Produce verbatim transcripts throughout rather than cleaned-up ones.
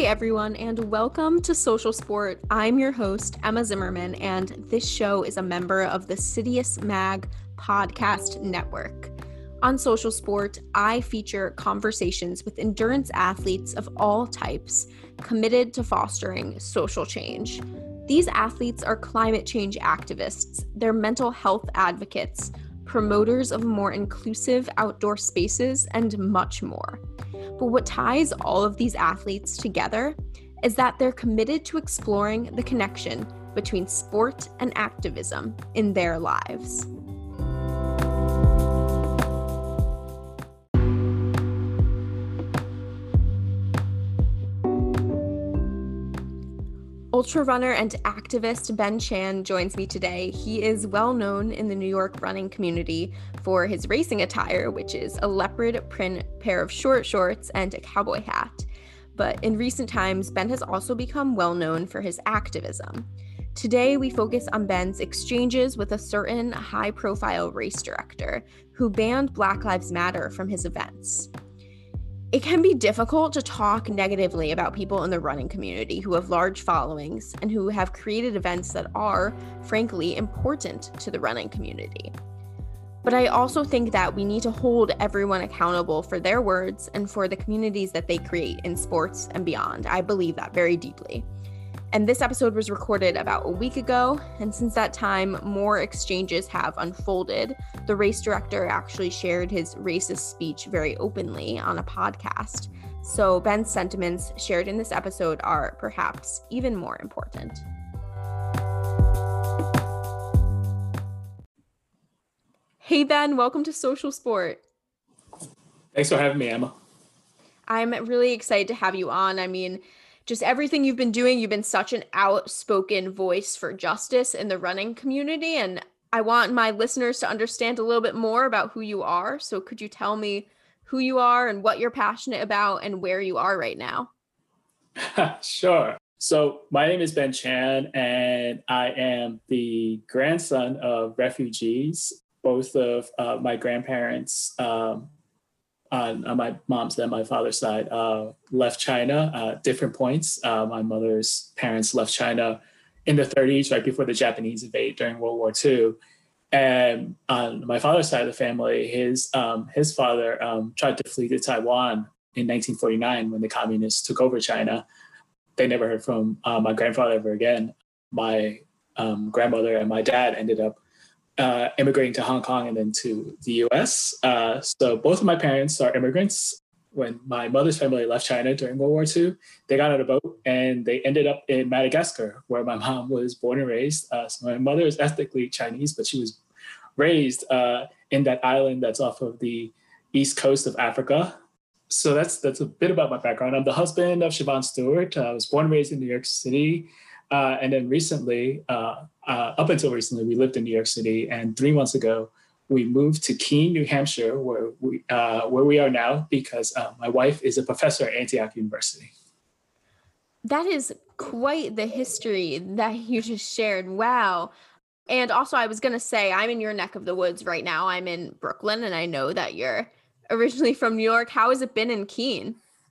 everyone, and welcome to Social Sport. I'm your host, Emma Zimmerman, and this show is a member of the Citius Mag podcast network. On Social Sport, I feature conversations with endurance athletes of all types committed to fostering social change. These athletes are climate change activists, they're mental health advocates, promoters of more inclusive outdoor spaces, and much more. But what ties all of these athletes together is that they're committed to exploring the connection between sport and activism in their lives. Ultra runner and activist Ben Chan joins me today. He is well known in the New York running community for his racing attire, which is a leopard print pair of short shorts and a cowboy hat. But in recent times, Ben has also become well known for his activism. Today, we focus on Ben's exchanges with a certain high-profile race director who banned Black Lives Matter from his events. It can be difficult to talk negatively about people in the running community who have large followings and who have created events that are, frankly, important to the running community. But I also think that we need to hold everyone accountable for their words and for the communities that they create in sports and beyond. I believe that very deeply. And this episode was recorded about a week ago, and since that time, more exchanges have unfolded. The race director actually shared his racist speech very openly on a podcast. So Ben's sentiments shared in this episode are perhaps even more important. Hey Ben, welcome to Social Sport. Thanks for having me, Emma. I'm really excited to have you on. I mean, just everything you've been doing, you've been such an outspoken voice for justice in the running community, and I want my listeners to understand a little bit more about who you are. So could you tell me who you are and what you're passionate about and where you are right now? Sure. So my name is Ben Chan, and I am the grandson of refugees. Both of uh, my grandparents um, on, on my mom's and my father's side uh, left China at different points. Uh, my mother's parents left China in the thirties, right before the Japanese invade during World War Two. And on my father's side of the family, his um, his father um, tried to flee to Taiwan in nineteen forty-nine when the communists took over China. They never heard from uh, my grandfather ever again. My um, grandmother and my dad ended up Uh, immigrating to Hong Kong and then to the U S. Uh, so both of my parents are immigrants. When my mother's family left China during World War Two, they got on a boat and they ended up in Madagascar, where my mom was born and raised. Uh, so my mother is ethnically Chinese, but she was raised uh, in that island that's off of the east coast of Africa. So that's that's a bit about my background. I'm the husband of Siobhan Stewart. Uh, I was born and raised in New York City. Uh, and then recently, uh, uh, up until recently, we lived in New York City. And three months ago, we moved to Keene, New Hampshire, where we uh, where we are now, because uh, my wife is a professor at Antioch University. That is quite the history that you just shared. Wow. And also, I was going to say, I'm in your neck of the woods right now. I'm in Brooklyn, and I know that you're originally from New York. How has it been in Keene?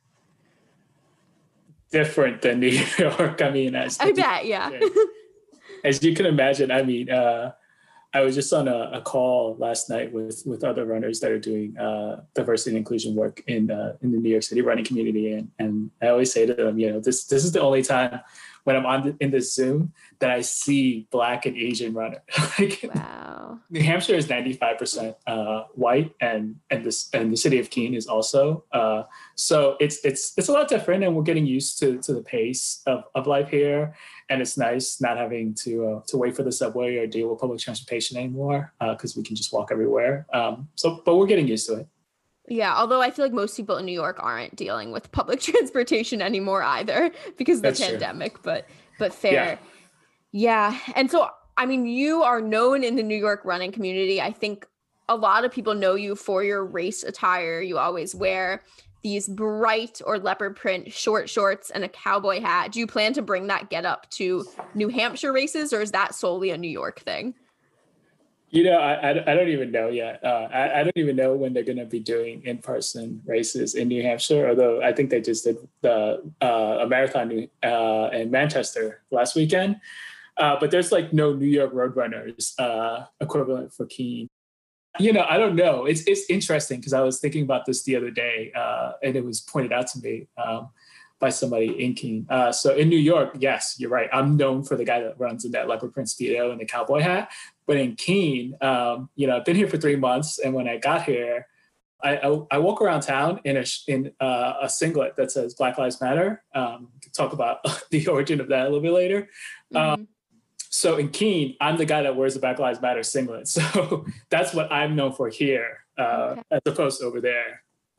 Different than New York. I mean, as I bet, yeah. as you can imagine, I mean, uh, I was just on a, a call last night with with other runners that are doing uh, diversity and inclusion work in uh, in the New York City running community, and and I always say to them, you know, this this is the only time when I'm on the, in this Zoom that I see Black and Asian runners. Like, wow. New Hampshire is ninety-five percent uh, white, and and this and the city of Keene is also. Uh, so it's it's it's a lot different, and we're getting used to to the pace of, of life here. And it's nice not having to uh, to wait for the subway or deal with public transportation anymore, because uh, we can just walk everywhere. Um, so, but we're getting used to it. Yeah, although I feel like most people in New York aren't dealing with public transportation anymore either because of the That's pandemic, true. but but fair. Yeah. yeah. And so, I mean, you are known in the New York running community. I think a lot of people know you for your race attire. You always wear these bright or leopard print short shorts and a cowboy hat. Do you plan to bring that get up to New Hampshire races, or is that solely a New York thing? You know, I, I, I don't even know yet. Uh, I, I don't even know when they're going to be doing in-person races in New Hampshire, although I think they just did the uh, a marathon uh, in Manchester last weekend. Uh, but there's like no New York Roadrunners uh, equivalent for Keene. You know, I don't know. It's it's interesting because I was thinking about this the other day, uh, and it was pointed out to me um, by somebody in Keene. Uh, so in New York, yes, you're right. I'm known for the guy that runs in that leopard print speedo and the cowboy hat. But in Keene, um, you know, I've been here for three months, and when I got here, I, I, I walk around town in a in uh, a singlet that says Black Lives Matter. Um, we can talk about the origin of that a little bit later. Um, Mm-hmm. so in Keene, I'm the guy that wears the Black Lives Matter singlet. So that's what I'm known for here, uh, Okay. as opposed to over there.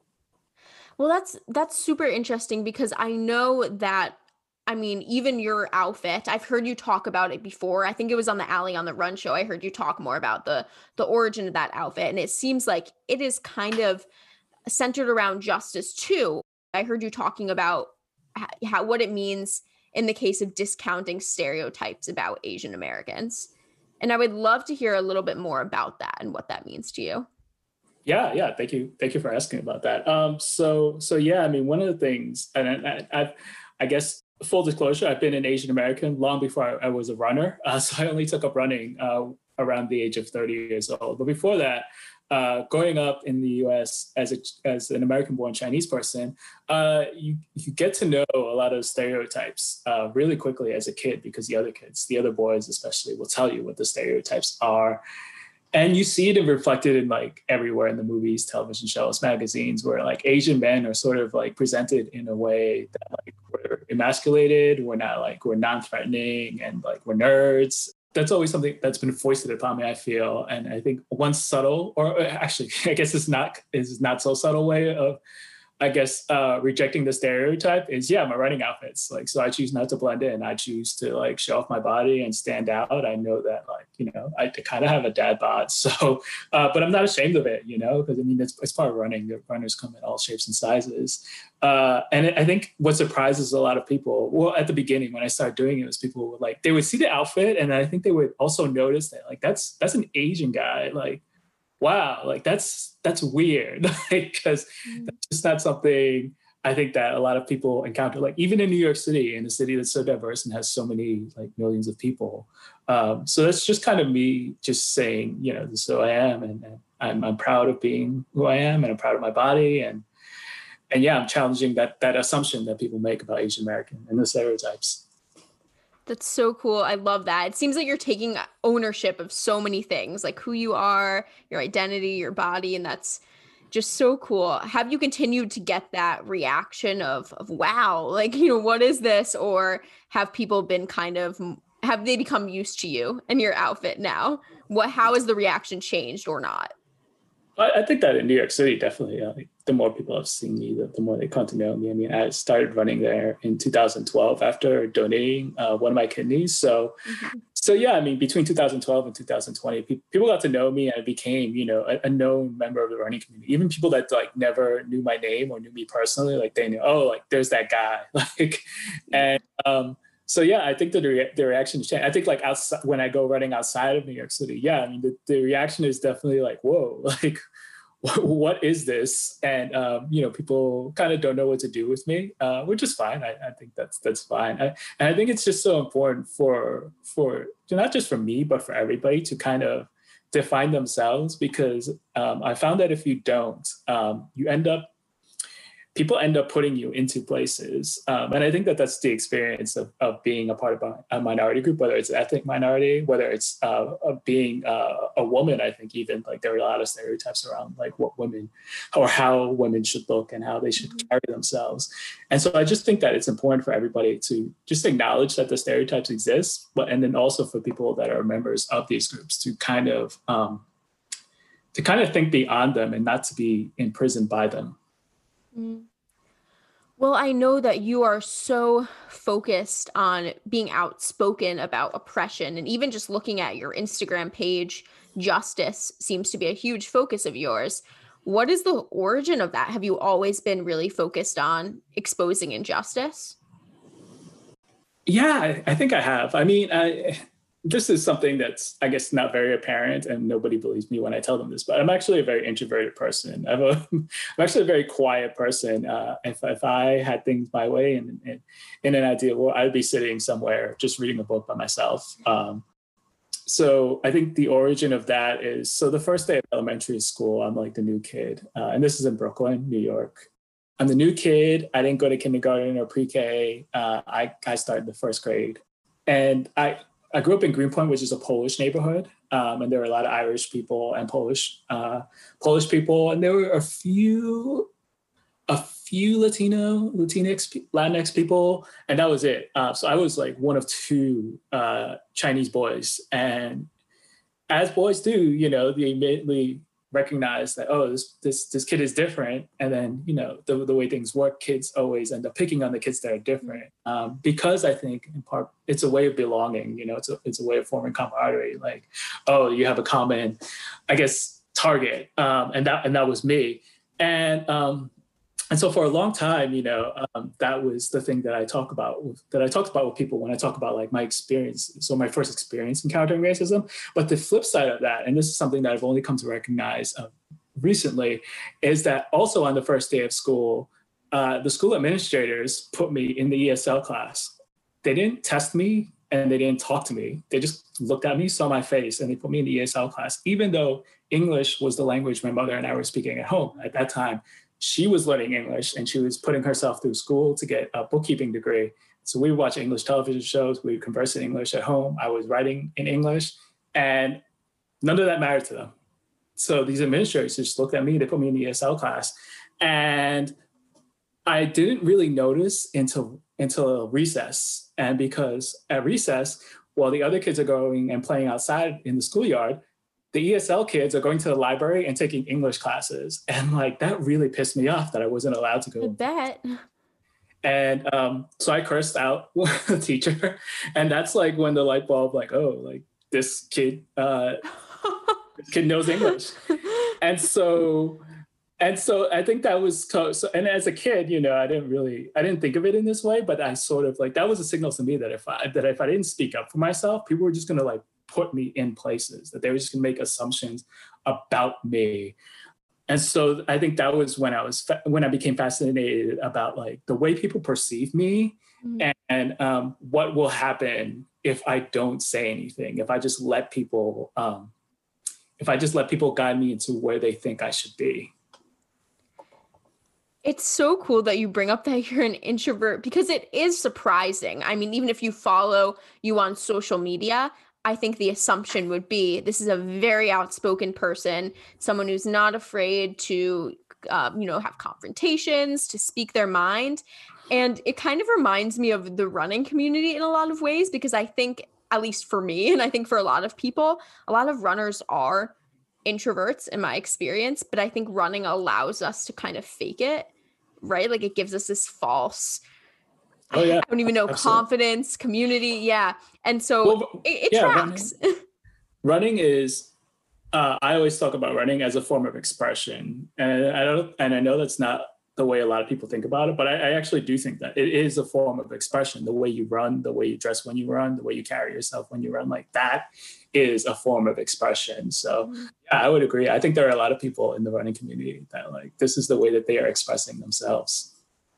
Well, that's that's super interesting because I know that I mean, even your outfit, I've heard you talk about it before. I think it was on the Alley on the Run show. I heard you talk more about the the origin of that outfit, and it seems like it is kind of centered around justice too. I heard you talking about how, how what it means in the case of discounting stereotypes about Asian Americans. And I would love to hear a little bit more about that and what that means to you. Yeah, yeah. Thank you, thank you for asking about that. Um, so, so yeah. I mean, one of the things, and I, I, I've, I guess, full disclosure, I've been an Asian American long before I, I was a runner. Uh, so I only took up running uh, around the age of thirty years old. But before that, uh, growing up in the U S as a as an American-born Chinese person, uh, you you get to know a lot of stereotypes uh, really quickly as a kid because the other kids, the other boys especially, will tell you what the stereotypes are. And you see it reflected in like everywhere in the movies, television shows, magazines, where like Asian men are sort of like presented in a way that like we're emasculated, we're not like we're non-threatening, and like we're nerds. That's always something that's been foisted upon me, I feel. And I think one subtle, or actually, I guess it's not is not so subtle way of I guess uh, rejecting the stereotype is yeah, my running outfits. Like, so I choose not to blend in. I choose to like show off my body and stand out. I know that like, you know, I kind of have a dad bod. So, uh, but I'm not ashamed of it, you know, because I mean, it's, it's part of running. The runners come in all shapes and sizes. Uh, and I think what surprises a lot of people, well, at the beginning, when I started doing it was people would like, they would see the outfit. And I think they would also notice that like, that's, that's an Asian guy. Like, wow, like that's that's weird because Mm. that's just not something I think that a lot of people encounter. Like even in New York City, in a city that's so diverse and has so many like millions of people. Um, so that's just kind of me just saying, you know, this is who I am, and, and I'm I'm proud of being who I am, and I'm proud of my body, and and yeah, I'm challenging that that assumption that people make about Asian American and the stereotypes. That's so cool. I love that. It seems like you're taking ownership of so many things, like who you are, your identity, your body, and that's just so cool. Have you continued to get that reaction of of wow, like, you know, what is this? Or have people been kind of have they become used to you and your outfit now? What how has the reaction changed or not? I, I think that in New York City, definitely, uh, like, the more people have seen me, the, the more they come to know me. I mean, I started running there in two thousand twelve after donating uh, one of my kidneys. So, Mhm. so yeah, I mean, between two thousand twelve and two thousand twenty, pe- people got to know me, and I became, you know, a, a known member of the running community. Even people that like never knew my name or knew me personally, like they knew, oh, like there's that guy, like, and um, so yeah, I think that the, rea- the reaction has changed. I think like outside when I go running outside of New York City, yeah, I mean, the, the reaction is definitely like, whoa, like what is this? And um, you know, people kind of don't know what to do with me, uh, which is fine. I, I think that's that's fine. I, and I think it's just so important for for not just for me, but for everybody to kind of define themselves, because um, I found that if you don't, um, you end up people end up putting you into places. Um, and I think that that's the experience of, of being a part of a, a minority group, whether it's an ethnic minority, whether it's uh, of being uh, a woman. I think even like there are a lot of stereotypes around like what women or how women should look and how they should Mhm. carry themselves. And so I just think that it's important for everybody to just acknowledge that the stereotypes exist, but and then also for people that are members of these groups to kind of um, to kind of think beyond them and not to be imprisoned by them. Mm. Well, I know that you are so focused on being outspoken about oppression, and even just looking at your Instagram page, justice seems to be a huge focus of yours. What is the origin of that? Have you always been really focused on exposing injustice? Yeah, I, I think I have. I mean, I, this is something that's, I guess, not very apparent, and nobody believes me when I tell them this, but I'm actually a very introverted person. I'm, a, I'm actually a very quiet person. Uh, if, if I had things my way and in, in an ideal world, I'd be sitting somewhere just reading a book by myself. Um, so I think the origin of that is, so the first day of elementary school, I'm like the new kid. Uh, and this is in Brooklyn, New York. I'm the new kid. I didn't go to kindergarten or pre-K. Uh, I, I started the first grade. And I, I grew up in Greenpoint, which is a Polish neighborhood. Um, and there were a lot of Irish people and Polish uh, Polish people. And there were a few, a few Latino, Latinx, Latinx people. And that was it. Uh, so I was like one of two uh, Chinese boys. And as boys do, you know, they immediately recognize that, oh, this this this kid is different. And then, you know, the, the way things work, kids always end up picking on the kids that are different. Um, because I think in part, it's a way of belonging, you know, it's a, it's a way of forming camaraderie. Like, oh, you have a common, I guess, target. Um, and that and that was me. And um, and so for a long time, you know, um, that was the thing that I talk about, with, that I talked about with people when I talk about like my experience. So my first experience encountering racism. But the flip side of that, and this is something that I've only come to recognize uh, recently, is that also on the first day of school, uh, the school administrators put me in the E S L class. They didn't test me and they didn't talk to me. They just looked at me, saw my face, and they put me in the E S L class, even though English was the language my mother and I were speaking at home at that time. She was learning English and she was putting herself through school to get a bookkeeping degree. So we would watch English television shows, we would converse in English at home. I was writing in English, and none of that mattered to them. So these administrators just looked at me, they put me in the E S L class. And I didn't really notice until, until recess. And because at recess, while the other kids are going and playing outside in the schoolyard, the E S L kids are going to the library and taking English classes. And like, that really pissed me off that I wasn't allowed to go. I bet. And um, so I cursed out the teacher. And that's like when the light bulb, like, oh, like this kid, uh, this kid knows English. And so, and so I think that was, so, and as a kid, you know, I didn't really, I didn't think of it in this way, but I sort of like, that was a signal to me that if I, that if I didn't speak up for myself, people were just going to like put me in places, that they were just going to make assumptions about me. And so I think that was when I was, fa- when I became fascinated about like the way people perceive me, mm-hmm. and, and um, what will happen if I don't say anything, if I just let people, um, if I just let people guide me into where they think I should be. It's so cool that you bring up that you're an introvert, because it is surprising. I mean, even if you follow you on social media, I think the assumption would be this is a very outspoken person, someone who's not afraid to, uh, you know, have confrontations, to speak their mind. And it kind of reminds me of the running community in a lot of ways, because I think, at least for me, and I think for a lot of people, a lot of runners are introverts in my experience, but I think running allows us to kind of fake it, right? Like it gives us this false, oh, yeah. I don't even know, Absolutely. Confidence, community. Yeah. And so well, it, it yeah, tracks. Running, running is, uh, I always talk about running as a form of expression. And I don't, and I know that's not the way a lot of people think about it, but I, I actually do think that it is a form of expression. The way you run, the way you dress when you run, the way you carry yourself when you run, like that is a form of expression. So yeah, I would agree. I think there are a lot of people in the running community that like, this is the way that they are expressing themselves.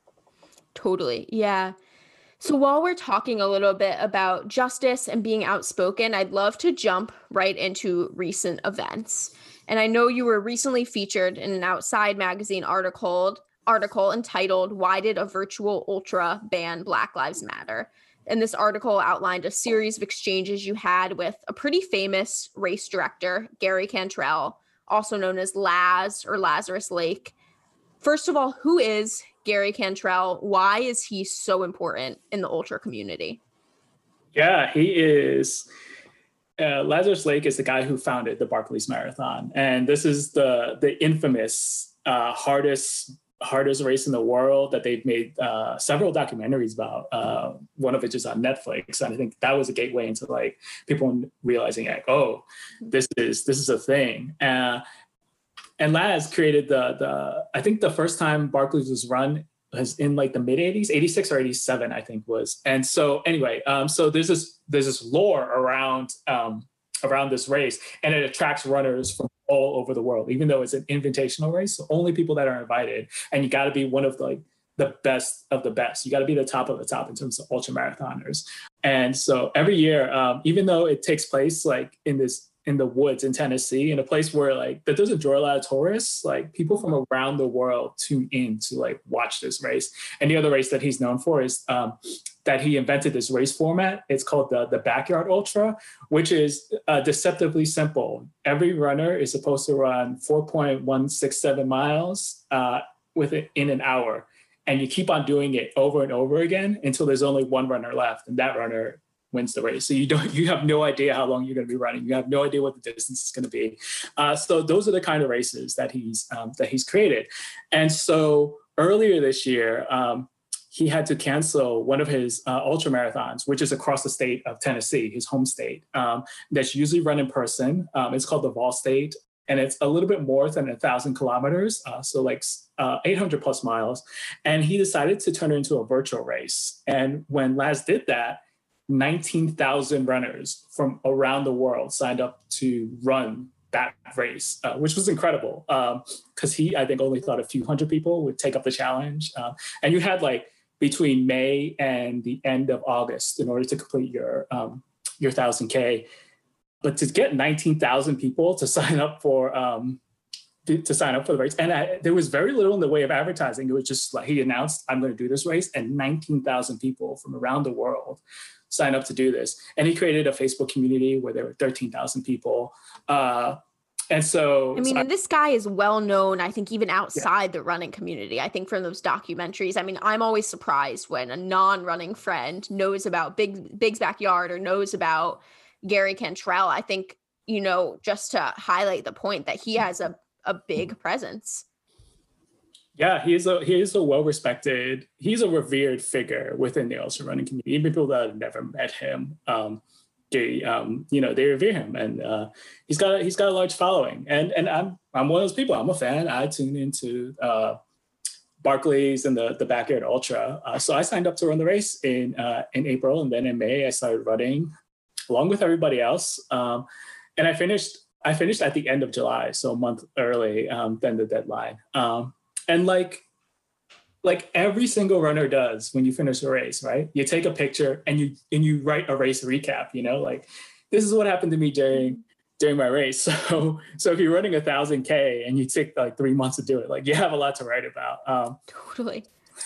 Totally. Yeah. So while we're talking a little bit about justice and being outspoken, I'd love to jump right into recent events. And I know you were recently featured in an Outside magazine article, article entitled, "Why Did a Virtual Ultra Ban Black Lives Matter?" And this article outlined a series of exchanges you had with a pretty famous race director, Gary Cantrell, also known as Laz or Lazarus Lake. First of all, who is Gary Cantrell? Why is he so important in the ultra community? Yeah, he is. Uh, Lazarus Lake is the guy who founded the Barclays Marathon. And this is the, the infamous uh, hardest hardest race in the world that they've made uh, several documentaries about. Uh, one of which is on Netflix. And I think that was a gateway into like people realizing like, oh, this is this is a thing. Uh, And Laz created the, the, I think the first time Barclays was run was in like the mid eighties, eighty-six or eighty-seven, I think was. And so anyway, um, so there's this there's this lore around um, around this race, and it attracts runners from all over the world, even though it's an invitational race. So only people that are invited, and you got to be one of the, like the best of the best. You got to be the top of the top in terms of ultra marathoners. And so every year, um, even though it takes place like in this in the woods in Tennessee, in a place where like that doesn't draw a lot of tourists, like people from around the world tune in to like watch this race. And the other race that he's known for is um, that he invented this race format. It's called the, the Backyard Ultra, which is uh, deceptively simple. Every runner is supposed to run four point one six seven miles uh, within in an hour. And you keep on doing it over and over again until there's only one runner left, and that runner wins the race. So you don't, you have no idea how long you're going to be running. You have no idea what the distance is going to be. Uh, so those are the kind of races that he's um, that he's created. And so earlier this year, um, he had to cancel one of his uh, ultra marathons, which is across the state of Tennessee, his home state. Um, that's usually run in person. Um, it's called the Vol State, and it's a little bit more than a thousand kilometers, uh, so like uh, eight hundred plus miles. And he decided to turn it into a virtual race. And when Laz did that, nineteen thousand runners from around the world signed up to run that race, uh, which was incredible. Because um, he, I think, only thought a few hundred people would take up the challenge. Um, and you had like between May and the end of August in order to complete your um, your one thousand K. But to get nineteen thousand people to sign up for um, to sign up for the race, and I, there was very little in the way of advertising. It was just like he announced, "I'm going to do this race," and nineteen thousand people from around the world signed up to do this. And he created a Facebook community where there were thirteen thousand people. Uh, and so, I mean, so and this guy is well known, I think, even outside yeah. the running community. I think from those documentaries, I mean, I'm always surprised when a non-running friend knows about Big Big's Backyard or knows about Gary Cantrell. I think, you know, just to highlight the point that he has a, a big presence. Yeah, he is a he is a well-respected, he's a revered figure within the ultra running community. Even people that have never met him, um, they um, you know, they revere him, and uh, he's got a, he's got a large following. And and I'm I'm one of those people. I'm a fan. I tune into uh, Barclays and the the Backyard Ultra. Uh, so I signed up to run the race in uh, in April, and then in May I started running along with everybody else. Um, and I finished I finished at the end of July, so a month early um, than the deadline. Um, And like, like every single runner does when you finish a race, right? You take a picture and you and you write a race recap. You know, like this is what happened to me during during my race. So so if you're running a thousand K and you take like three months to do it, like you have a lot to write about. Um, totally.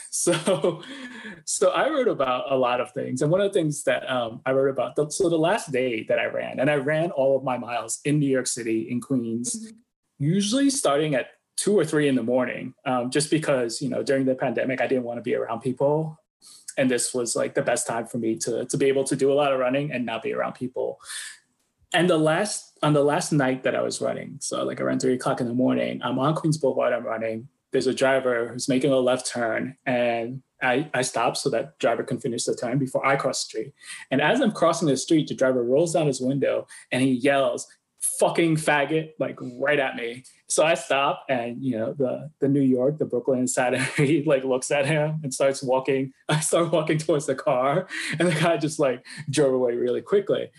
So so I wrote about a lot of things, and one of the things that um, I wrote about. The, so the last day that I ran, and I ran all of my miles in New York City, in Queens, mm-hmm. usually starting at two or three in the morning, um, just because, you know, during the pandemic, I didn't want to be around people. And this was like the best time for me to, to be able to do a lot of running and not be around people. And the last, on the last night that I was running, so like around three o'clock in the morning, I'm on Queens Boulevard, I'm running. There's a driver who's making a left turn, and I, I stopped so that driver can finish the turn before I cross the street. And as I'm crossing the street, the driver rolls down his window and he yells, "Fucking faggot," like right at me. So I stop, and you know, the the New York, the Brooklyn side of me like looks at him and starts walking. I start walking towards the car, and the guy just like drove away really quickly.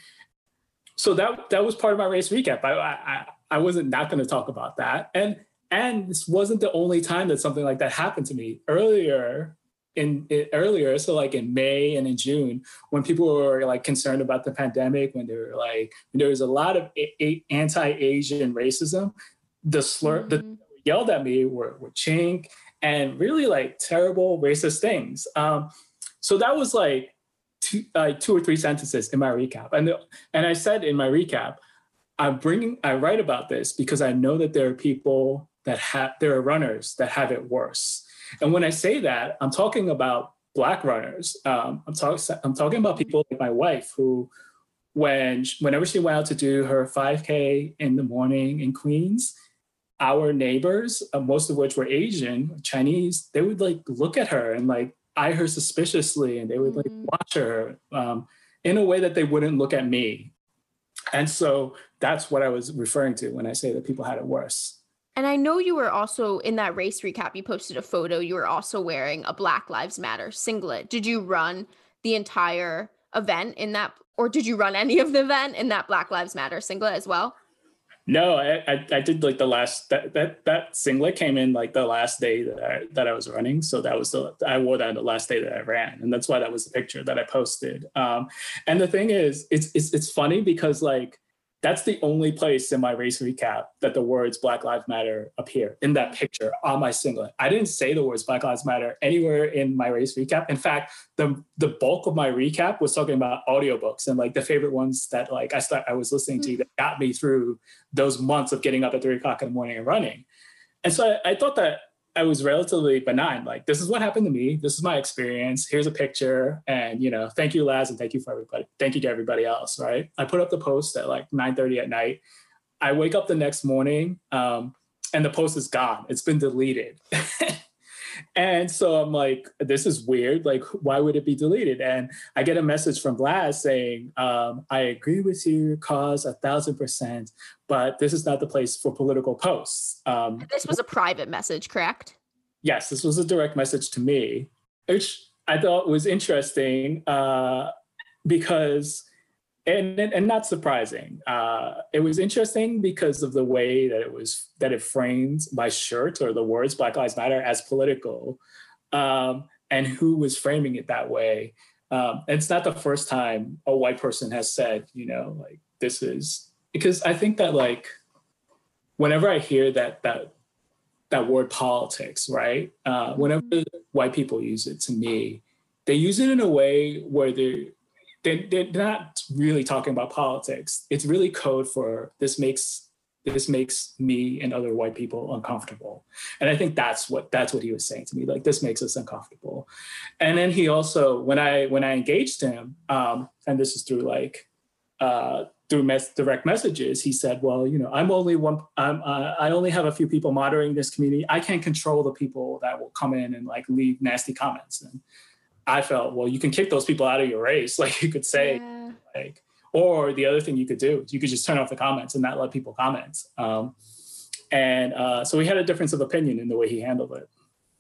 So that that was part of my race recap. I I I wasn't not going to talk about that. And and this wasn't the only time that something like that happened to me. Earlier in it, earlier, so like in May and in June, when people were like concerned about the pandemic, when they were like, when there was a lot of a- a- anti-Asian racism, the slur, mm-hmm. the yelled at me were, were chink and really like terrible racist things. Um, so that was like two, uh, two or three sentences in my recap, and the, and I said in my recap, I'm bringing, I write about this because I know that there are people that have, there are runners that have it worse. And when I say that, I'm talking about Black runners. Um, I'm, talk, I'm talking about people like my wife, who, when whenever she went out to do her five K in the morning in Queens, our neighbors, uh, most of which were Asian, Chinese, they would like look at her and like eye her suspiciously, and they would like mm-hmm. watch her um, in a way that they wouldn't look at me. And so that's what I was referring to when I say that people had it worse. And I know you were also in that race recap, you posted a photo, you were also wearing a Black Lives Matter singlet. Did you run the entire event in that, or did you run any of the event in that Black Lives Matter singlet as well? No, I, I, I did like the last that, that that singlet came in like the last day that I that I was running. So that was the I wore that the last day that I ran, and that's why that was the picture that I posted. Um, and the thing is, it's it's it's funny because like that's the only place in my race recap that the words Black Lives Matter appear in that picture on my singlet. I didn't say the words Black Lives Matter anywhere in my race recap. In fact, the the bulk of my recap was talking about audiobooks and like the favorite ones that like I start, I was listening to that got me through those months of getting up at three o'clock in the morning and running. And so I, I thought that I was relatively benign. Like, this is what happened to me. This is my experience. Here's a picture. And, you know, thank you, Laz, and thank you for everybody. Thank you to everybody else, right? I put up the post at like nine thirty at night. I wake up the next morning um, and the post is gone. It's been deleted. And so I'm like, this is weird. Like, why would it be deleted? And I get a message from Laz saying, um, I agree with your cause a thousand percent, but this is not the place for political posts. Um, this was a private message, correct? Yes, this was a direct message to me, which I thought was interesting uh, because, and, and not surprising. Uh, it was interesting because of the way that it was, that it framed my shirt or the words Black Lives Matter as political, um, and who was framing it that way. Um, and it's not the first time a white person has said, you know, like, this is, because I think that like, whenever I hear that, that, that word politics, right? Uh, whenever white people use it to me, they use it in a way where they're, they, they're not really talking about politics. It's really code for this makes this makes me and other white people uncomfortable. And I think that's what that's what he was saying to me. Like, this makes us uncomfortable. And then he also, when I when I engaged him, um, and this is through like uh, through mes- direct messages, he said, well, you know, I'm only one, I'm, uh, I only have a few people monitoring this community. I can't control the people that will come in and like leave nasty comments. And I felt, well, you can kick those people out of your race. Like, you could say, yeah. like, or the other thing you could do is you could just turn off the comments and not let people comment. Um, and uh, so we had a difference of opinion in the way he handled it.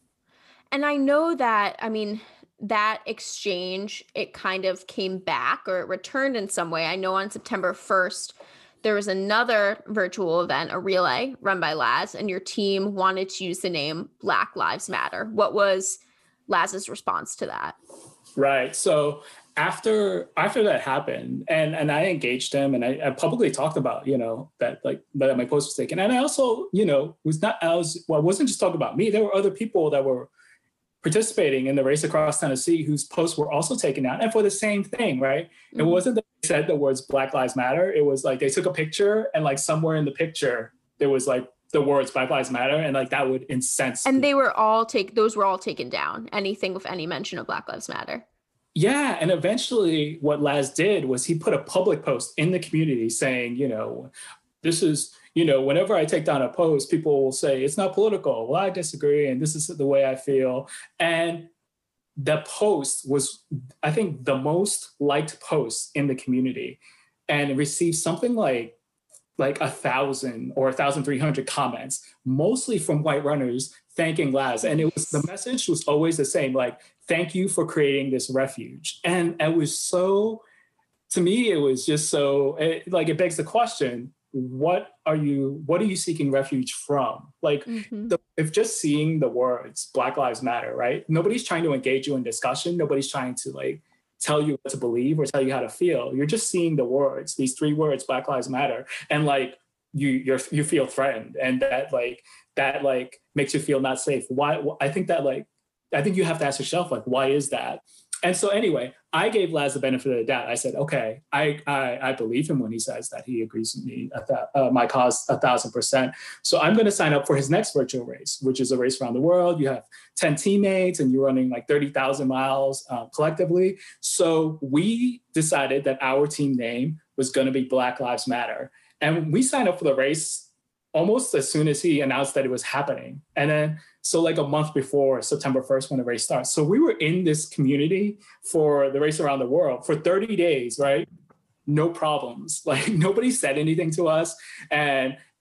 And I know that, I mean, that exchange, it kind of came back or it returned in some way. I know on September first, there was another virtual event, a relay run by Laz, and your team wanted to use the name Black Lives Matter. What was Laz's response to that? Right. So after after that happened, and and I engaged him, and I, I publicly talked about, you know, that like that my post was taken, and I also, you know, was not I was well, I wasn't just talking about me. There were other people that were participating in the race across Tennessee whose posts were also taken down, and for the same thing, right? Mm-hmm. It wasn't that they said the words Black Lives Matter. It was like they took a picture, and like somewhere in the picture there was like the words Black Lives Matter, and like that would incense. And they were all take those were all taken down. Anything with any mention of Black Lives Matter. Yeah, and eventually what Laz did was he put a public post in the community saying, you know, this is, you know, whenever I take down a post, people will say it's not political. Well, I disagree, and this is the way I feel. And the post was, I think, the most liked post in the community, and it received something like like a thousand or a thousand three hundred comments, mostly from white runners thanking Laz. And it was, the message was always the same, like, thank you for creating this refuge. And it was so, to me, it was just so, it, like, it begs the question, what are you, what are you seeking refuge from? Like, mm-hmm. the, if just seeing the words Black Lives Matter, right? Nobody's trying to engage you in discussion. Nobody's trying to like tell you what to believe or tell you how to feel. You're just seeing the words, these three words, Black Lives Matter. And like, you you're, you feel threatened, and that like, that like makes you feel not safe. Why? I think that like, I think you have to ask yourself, like, why is that? And so anyway, I gave Laz the benefit of the doubt. I said, okay, I I, I believe him when he says that he agrees with me, th- uh, my cause a thousand percent. So I'm going to sign up for his next virtual race, which is a race around the world. You have ten teammates and you're running like thirty thousand miles uh, collectively. So we decided that our team name was going to be Black Lives Matter. And we signed up for the race almost as soon as he announced that it was happening. And then, so like a month before September first, when the race starts. So we were in this community for the race around the world for thirty days, right? No problems. Like, nobody said anything to us. And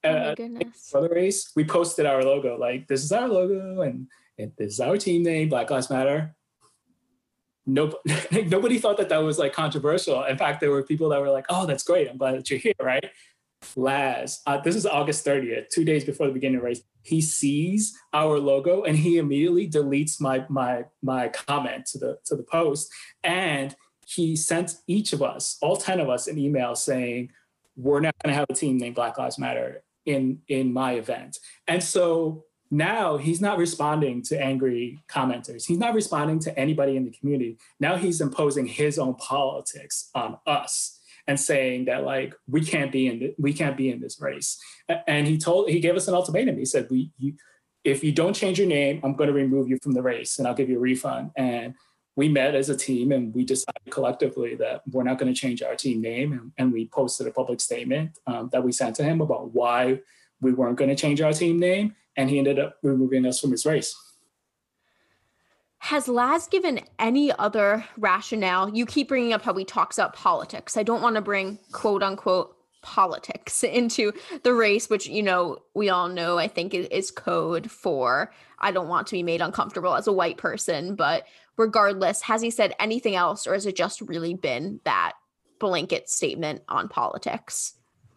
Oh my uh, goodness. for the race, we posted our logo, like, this is our logo and, and this is our team name, Black Lives Matter. Nope. Nobody thought that that was like controversial. In fact, there were people that were like, oh, that's great. I'm glad that you're here, right? Laz, uh, this is August thirtieth, two days before the beginning of the race. He sees our logo and he immediately deletes my my my comment to the to the post. And he sent each of us, all ten of us, an email saying, we're not going to have a team named Black Lives Matter in, in my event. And so now he's not responding to angry commenters. He's not responding to anybody in the community. Now he's imposing his own politics on us and saying that, like, we can't be in the, we can't be in this race. And he told he gave us an ultimatum. He said, "We, you, if you don't change your name, I'm going to remove you from the race, and I'll give you a refund." And we met as a team, and we decided collectively that we're not going to change our team name. And, and we posted a public statement um, that we sent to him about why we weren't going to change our team name, and he ended up removing us from his race. Has Laz given any other rationale? You keep bringing up how he talks about politics. I don't want to bring quote unquote politics into the race, which, you know, we all know, I think is code for, I don't want to be made uncomfortable as a white person. But regardless, has he said anything else, or has it just really been that blanket statement on politics?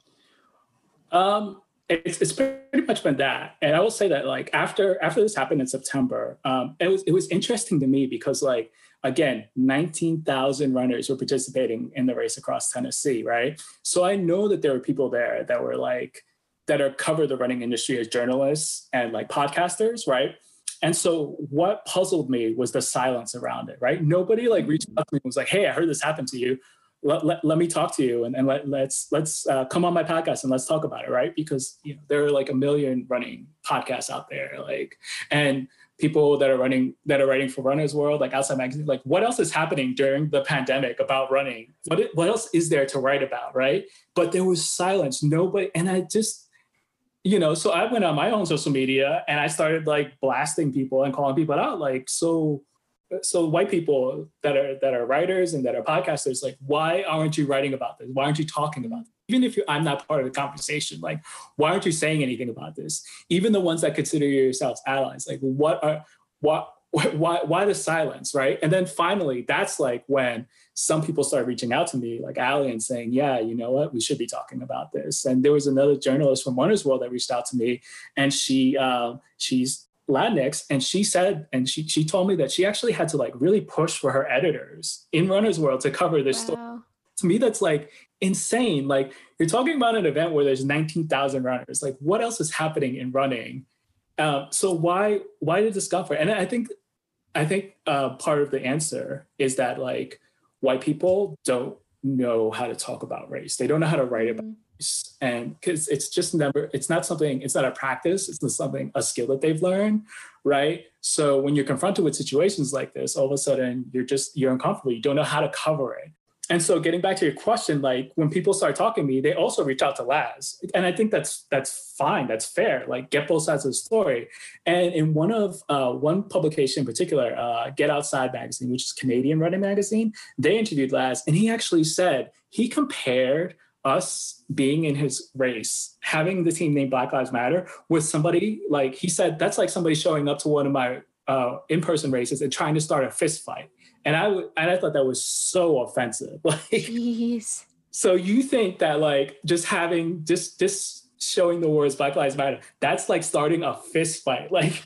Um, It's, it's pretty much been that. And I will say that, like, after after this happened in September, um, it was it was interesting to me because, like, again, nineteen thousand runners were participating in the race across Tennessee, right? So I know that there were people there that were like, that are cover the running industry as journalists and like podcasters, right? And so what puzzled me was the silence around it, right? Nobody like reached out to me and was like, hey, I heard this happened to you. Let, let, let me talk to you and, and let, let's let's uh, come on my podcast and let's talk about it, right? Because, you know, there are like a million running podcasts out there, like, and people that are running, that are writing for Runner's World, like Outside Magazine, like, what else is happening during the pandemic about running? What what else is there to write about, right? But there was silence, nobody, and I just, you know, so I went on my own social media and I started like blasting people and calling people out, like, so. So white people that are that are writers and that are podcasters, like, why aren't you writing about this? Why aren't you talking about it? Even if you, I'm not part of the conversation, like, why aren't you saying anything about this? Even the ones that consider yourselves allies, like, what are what why why the silence, right? And then finally, that's like when some people started reaching out to me, like Ali, and saying, yeah, you know what, we should be talking about this. And there was another journalist from Runner's World that reached out to me, and she uh, she's Latinx, and she said, and she she told me that she actually had to like really push for her editors in Runner's World to cover this Wow. story. To me, that's like insane. Like, you're talking about an event where there's nineteen thousand runners. Like, what else is happening in running? Um, so why why the discomfort? And I think I think uh, part of the answer is that, like, white people don't know how to talk about race. They don't know how to write about. And because it's just never, it's not something, it's not a practice, it's not something, a skill that they've learned, right? So when you're confronted with situations like this, all of a sudden you're just, you're uncomfortable, you don't know how to cover it. And so getting back to your question, like, when people start talking to me, they also reach out to Laz. And I think that's that's fine, that's fair, like, get both sides of the story. And in one of, uh, one publication in particular, uh, Get Outside magazine, which is Canadian running magazine, they interviewed Laz, and he actually said, he compared us being in his race, having the team named Black Lives Matter, with somebody, like, he said, that's like somebody showing up to one of my uh, in-person races and trying to start a fist fight. And I w- and I thought that was so offensive. Like, Jeez. So you think that, like, just having, just, just showing the words Black Lives Matter, that's like starting a fist fight. Like,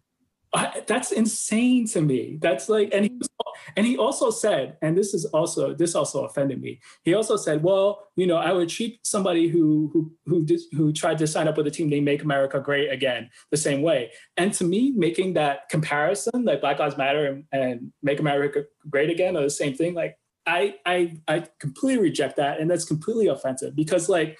I, that's insane to me. That's like, and he, was, and he also said, and this is also, this also offended me. He also said, well, you know, I would treat somebody who who who did, who tried to sign up with a team named Make America Great Again the same way. And to me, making that comparison, like Black Lives Matter and, and Make America Great Again are the same thing. Like, I I I completely reject that, and that's completely offensive because, like,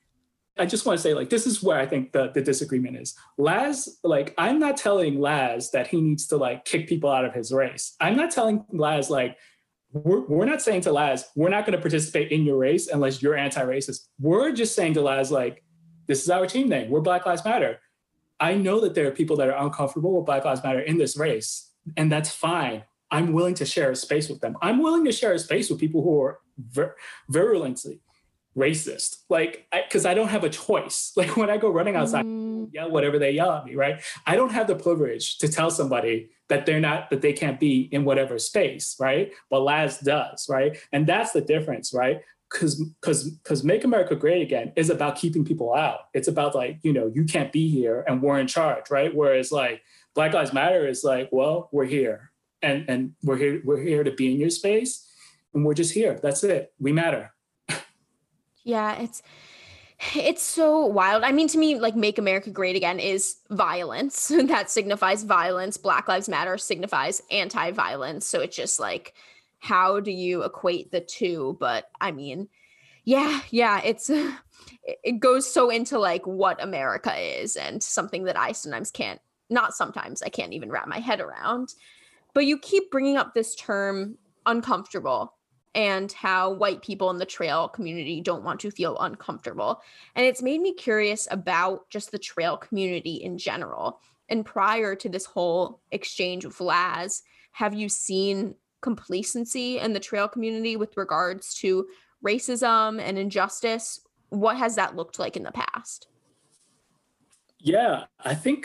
I just want to say, like, this is where I think the, the disagreement is. Laz, like, I'm not telling Laz that he needs to, like, kick people out of his race. I'm not telling Laz, like, we're, we're not saying to Laz, we're not going to participate in your race unless you're anti-racist. We're just saying to Laz, like, this is our team name. We're Black Lives Matter. I know that there are people that are uncomfortable with Black Lives Matter in this race, and that's fine. I'm willing to share a space with them. I'm willing to share a space with people who are vir- virulently racist. Like, because I, I don't have a choice. Like when I go running outside, Mm. yell whatever they yell at me, right? I don't have the privilege to tell somebody that they're not, that they can't be in whatever space, right? But Laz does, right? And that's the difference, right? Because because because Make America Great Again is about keeping people out. It's about like, you know, you can't be here and we're in charge, right? Whereas like Black Lives Matter is like, well, we're here and and we're here we're here to be in your space and we're just here. That's it. We matter. Yeah, it's it's so wild. I mean, to me, like Make America Great Again is violence. That signifies violence. Black Lives Matter signifies anti-violence. So it's just like, how do you equate the two? But I mean, yeah, yeah, it's it goes so into like what America is and something that I sometimes can't, not sometimes, I can't even wrap my head around. But you keep bringing up this term uncomfortable and how white people in the trail community don't want to feel uncomfortable. And it's made me curious about just the trail community in general. And prior to this whole exchange with Laz, have you seen complacency in the trail community with regards to racism and injustice? What has that looked like in the past? Yeah, I think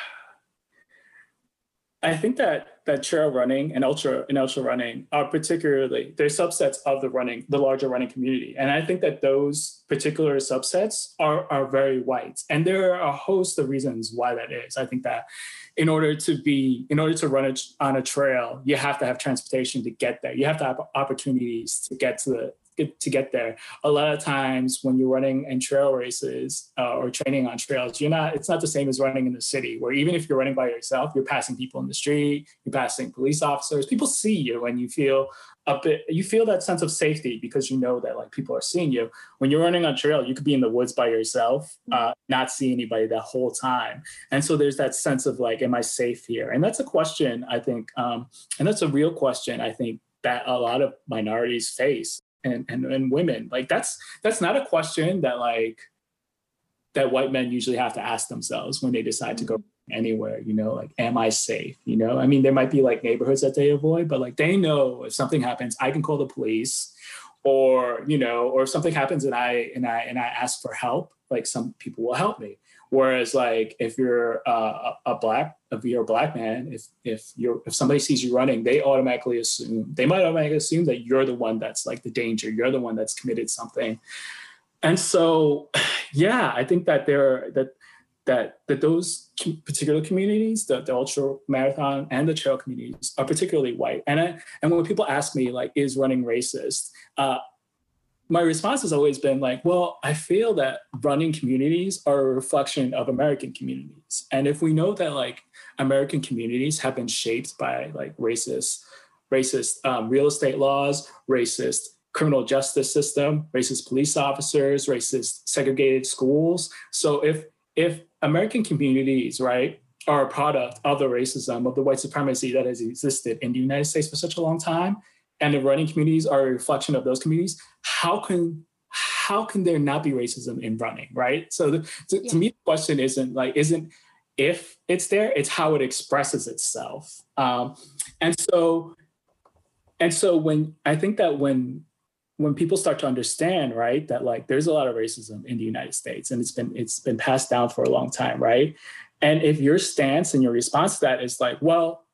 I think that that trail running and ultra and ultra running are particularly, they're subsets of the running, the larger running community. And I think that those particular subsets are, are very white. And there are a host of reasons why that is. I think that in order to be, in order to run a, on a trail, you have to have transportation to get there. You have to have opportunities to get to the Get, to get there. A lot of times when you're running in trail races uh, or training on trails, you're not, it's not the same as running in the city, where even if you're running by yourself, you're passing people in the street, you're passing police officers, people see you and you feel a bit, you feel that sense of safety because you know that like people are seeing you. When you're running on trail, you could be in the woods by yourself, uh, not see anybody that whole time. And so there's that sense of like, am I safe here? And that's a question, I think, um, and that's a real question, I think, that a lot of minorities face. And, and and women, like that's that's not a question that like that white men usually have to ask themselves when they decide to go anywhere, you know, like, am I safe? You know, I mean, there might be like neighborhoods that they avoid, but like they know if something happens, I can call the police, or, you know, or if something happens and I and I and I ask for help, like some people will help me. Whereas like if you're uh, a black, if you're a black man, if if you're if somebody sees you running, they automatically assume, they might automatically assume that you're the one that's like the danger, you're the one that's committed something. And so, yeah, I think that there that that that those particular communities, the, the ultra marathon and the trail communities, are particularly white. And I, and when people ask me like, is running racist? Uh, my response has always been like, well, I feel that running communities are a reflection of American communities. And if we know that like American communities have been shaped by like racist, racist um, real estate laws, racist criminal justice system, racist police officers, racist segregated schools. So if if American communities, right, are a product of the racism, of the white supremacy that has existed in the United States for such a long time, and the running communities are a reflection of those communities, how can how can there not be racism in running, right? So the, to, yeah. to me, the question isn't like, isn't if it's there, it's how it expresses itself. Um, and so, and so when, I think that when, when people start to understand, right, that like there's a lot of racism in the United States and it's been, it's been passed down for a long time, right? And if your stance and your response to that is like, well,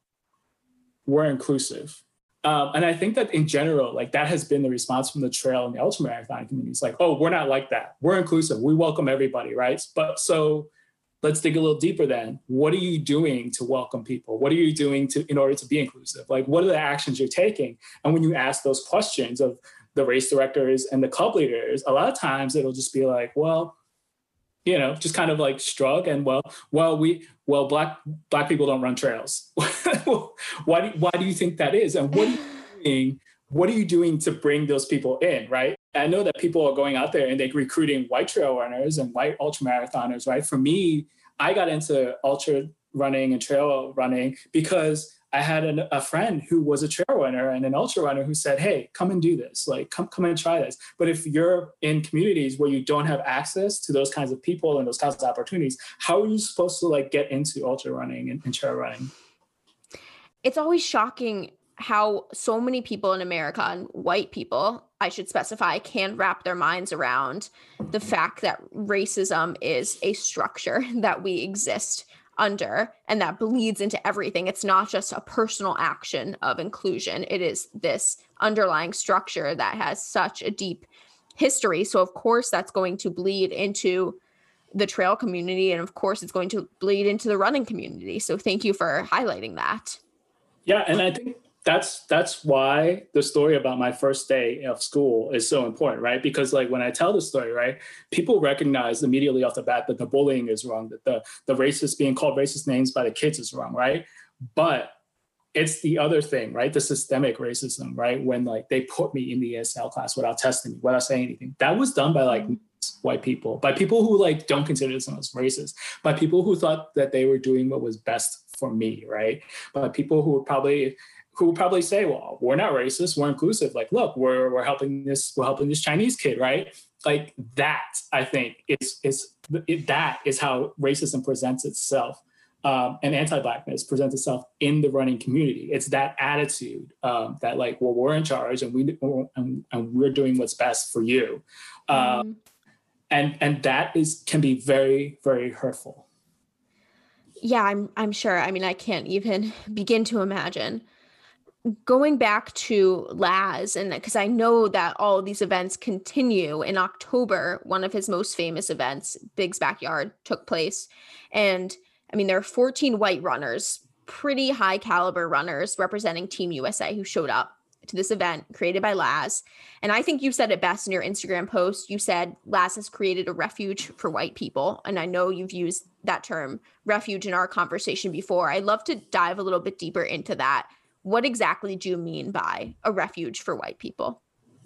we're inclusive. Um, and I think that in general, like that has been the response from the trail and the ultramarathon communities, like, oh, we're not like that. We're inclusive. We welcome everybody, right? But so let's dig a little deeper then. What are you doing to welcome people? What are you doing to in order to be inclusive? Like, what are the actions you're taking? And when you ask those questions of the race directors and the club leaders, a lot of times it'll just be like, well, you know, just kind of like shrug and well, well, we, well, black black people don't run trails. why do why do you think that is? And what are you doing? What are you doing to bring those people in, right? I know that people are going out there and they're recruiting white trail runners and white ultramarathoners, right? For me, I got into ultra running and trail running because I had an, a friend who was a trail runner and an ultra runner who said, hey, come and do this. Like, come, come and try this. But if you're in communities where you don't have access to those kinds of people and those kinds of opportunities, how are you supposed to like get into ultra running and, and trail running? It's always shocking how so many people in America, and white people, I should specify, can't wrap their minds around the fact that racism is a structure that we exist under and that bleeds into everything. It's not just a personal action of inclusion. It is this underlying structure that has such a deep history. So of course that's going to bleed into the trail community. And of course it's going to bleed into the running community. So thank you for highlighting that. Yeah. And I think that's, that's why the story about my first day of school is so important, right? Because like when I tell the story, right, people recognize immediately off the bat that the bullying is wrong, that the, the racist being called racist names by the kids is wrong, right? But it's the other thing, right? The systemic racism, right? When like they put me in the E S L class without testing me, without saying anything. That was done by like white people, by people who like don't consider themselves racist, by people who thought that they were doing what was best for me, right? By people who were probably who would probably say, well, we're not racist, we're inclusive. Like, look, we're we're helping this, we're helping this Chinese kid, right? Like that, I think, is is it, that is how racism presents itself. Um, and anti-Blackness presents itself in the running community. It's that attitude um, that like, well, we're in charge and we and, and we're doing what's best for you, um, mm. and and that is can be very, very hurtful. Yeah, I'm I'm sure. I mean, I can't even begin to imagine. Going back to Laz, and because I know that all of these events continue in October, one of his most famous events, Big's Backyard, took place, and I mean, there are fourteen white runners, pretty high caliber runners representing Team U S A who showed up to this event created by Laz. And I think you said it best in your Instagram post. You said Laz has created a refuge for white people. And I know you've used that term refuge in our conversation before. I'd love to dive a little bit deeper into that. What exactly do you mean by a refuge for white people?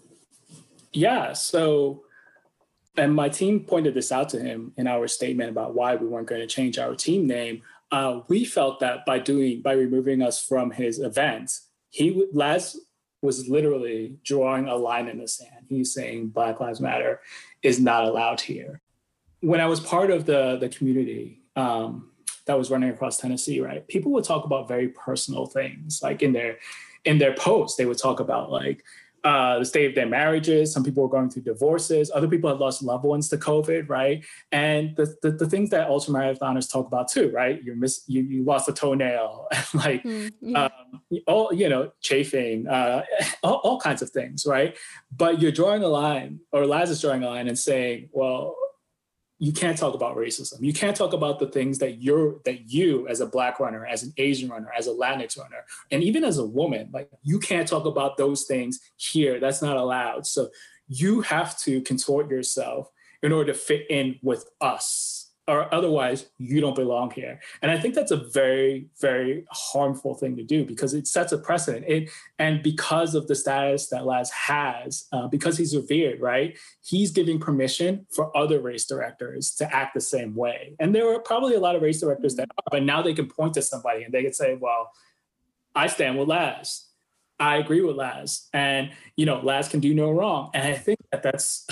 Yeah, so and my team pointed this out to him in our statement about why we weren't going to change our team name. Uh, we felt that by doing, by removing us from his event, he, Laz was literally drawing a line in the sand. He's saying Black Lives Matter is not allowed here. When I was part of the, the community um, that was running across Tennessee, right, people would talk about very personal things. Like in their, in their posts, they would talk about like, Uh, the state of their marriages. Some people were going through divorces. Other people had lost loved ones to COVID, right? And the the, the things that ultramarathoners talk about too, right? You miss you you lost a toenail, like mm, yeah. um, all you know, chafing, uh, all, all kinds of things, right? But you're drawing a line, or Laz is drawing a line and saying, well, you can't talk about racism. You can't talk about the things that you're, that you as a Black runner, as an Asian runner, as a Latinx runner, and even as a woman, like you can't talk about those things here. That's not allowed. So you have to contort yourself in order to fit in with us, or otherwise you don't belong here. And I think that's a very, very harmful thing to do because it sets a precedent. It, and because of the status that Laz has, uh, because he's revered, right? He's giving permission for other race directors to act the same way. And there are probably a lot of race directors that are, but now they can point to somebody and they can say, well, I stand with Laz. I agree with Laz. And, you know, Laz can do no wrong. And I think that that's...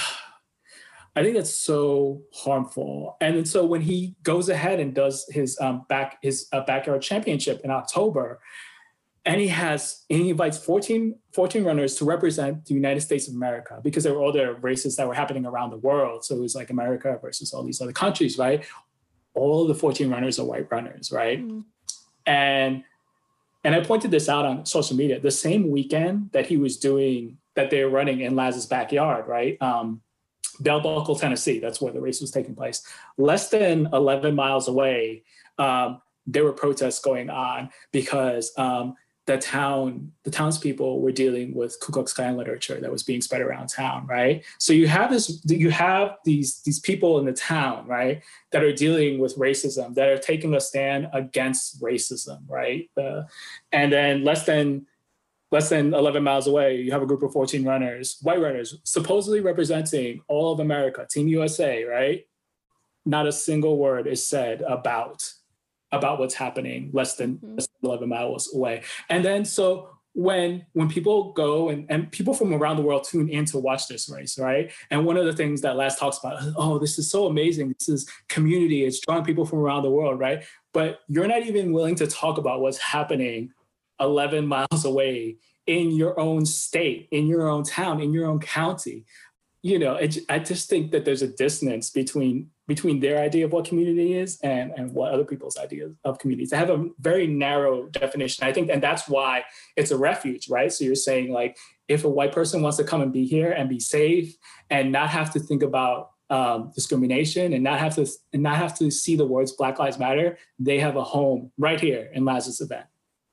I think that's so harmful. And then so when he goes ahead and does his um, back his uh, backyard championship in October, and he has and he invites fourteen, fourteen runners to represent the United States of America because there were other races that were happening around the world. So it was like America versus all these other countries, right? All of the fourteen runners are white runners, right? Mm. And and I pointed this out on social media. The same weekend that he was doing that they were running in Laz's backyard, right? Um, Bell Buckle, Tennessee. That's where the race was taking place. Less than eleven miles away, um, there were protests going on because um, the town, the townspeople were dealing with Ku Klux Klan literature that was being spread around town, right? So you have this, you have these these people in the town, right, that are dealing with racism, that are taking a stand against racism, right? Uh, and then less than Less than eleven miles away, you have a group of fourteen runners, white runners, supposedly representing all of America, Team U S A, right? Not a single word is said about, about what's happening less than, mm-hmm. less than eleven miles away. And then so when when people go and, and people from around the world tune in to watch this race, right? And one of the things that Laz talks about, oh, this is so amazing. This is community. It's drawing people from around the world, right? But you're not even willing to talk about what's happening eleven miles away in your own state, in your own town, in your own county. You know, it, I just think that there's a dissonance between between their idea of what community is and, and what other people's ideas of communities. They have a very narrow definition, I think, and that's why it's a refuge, right? So you're saying, like, if a white person wants to come and be here and be safe and not have to think about um, discrimination and not have to and not have to see the words Black Lives Matter, they have a home right here in Lazarus Event.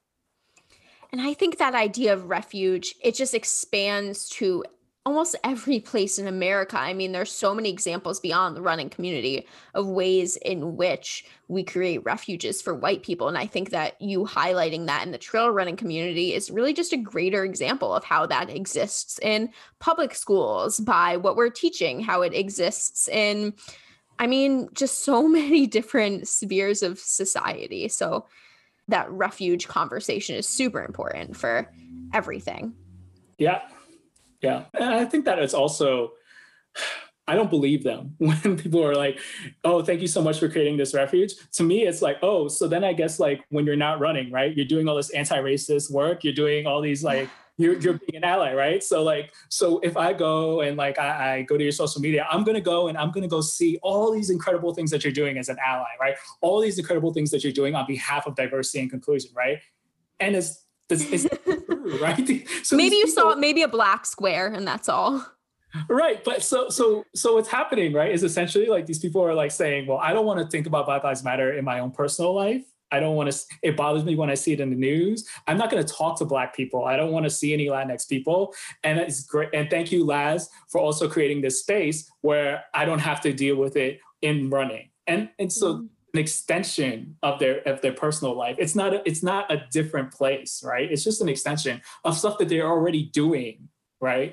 And I think that idea of refuge, it just expands to almost every place in America. I mean, there's so many examples beyond the running community of ways in which we create refuges for white people. And I think that you highlighting that in the trail running community is really just a greater example of how that exists in public schools by what we're teaching, how it exists in, I mean, just so many different spheres of society. So that refuge conversation is super important for everything. Yeah. Yeah. And I think that it's also, I don't believe them when people are like, oh, thank you so much for creating this refuge. To me, it's like, oh, so then I guess, like, when you're not running, right, you're doing all this anti-racist work, you're doing all these, like, you're, you're being an ally, right? So like, so if I go and like, I, I go to your social media, I'm going to go and I'm going to go see all these incredible things that you're doing as an ally, right? All these incredible things that you're doing on behalf of diversity and inclusion, right? And it's, it's, it's true, right? So maybe you people, saw maybe a black square and that's all. Right. But so, so, so what's happening, right, is essentially like these people are like saying, well, I don't want to think about Black Lives Matter in my own personal life. I don't want to, it bothers me when I see it in the news. I'm not going to talk to Black people. I don't want to see any Latinx people. And it's great. And thank you, Laz, for also creating this space where I don't have to deal with it in running. And, and so mm-hmm. an extension of their, of their personal life. It's not, a, it's not a different place, right? It's just an extension of stuff that they're already doing, right?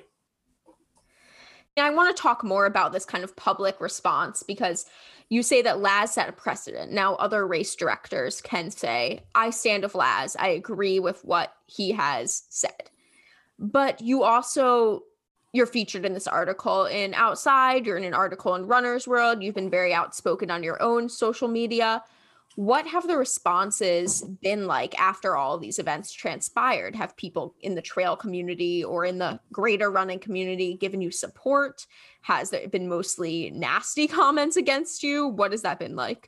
I want to talk more about this kind of public response because you say that Laz set a precedent. Now other race directors can say, I stand with Laz. I agree with what he has said. But you also, you're featured in this article in Outside. You're in an article in Runner's World. You've been very outspoken on your own social media. What have the responses been like after all these events transpired? Have people in the trail community or in the greater running community given you support? Has there been mostly nasty comments against you? What has that been like?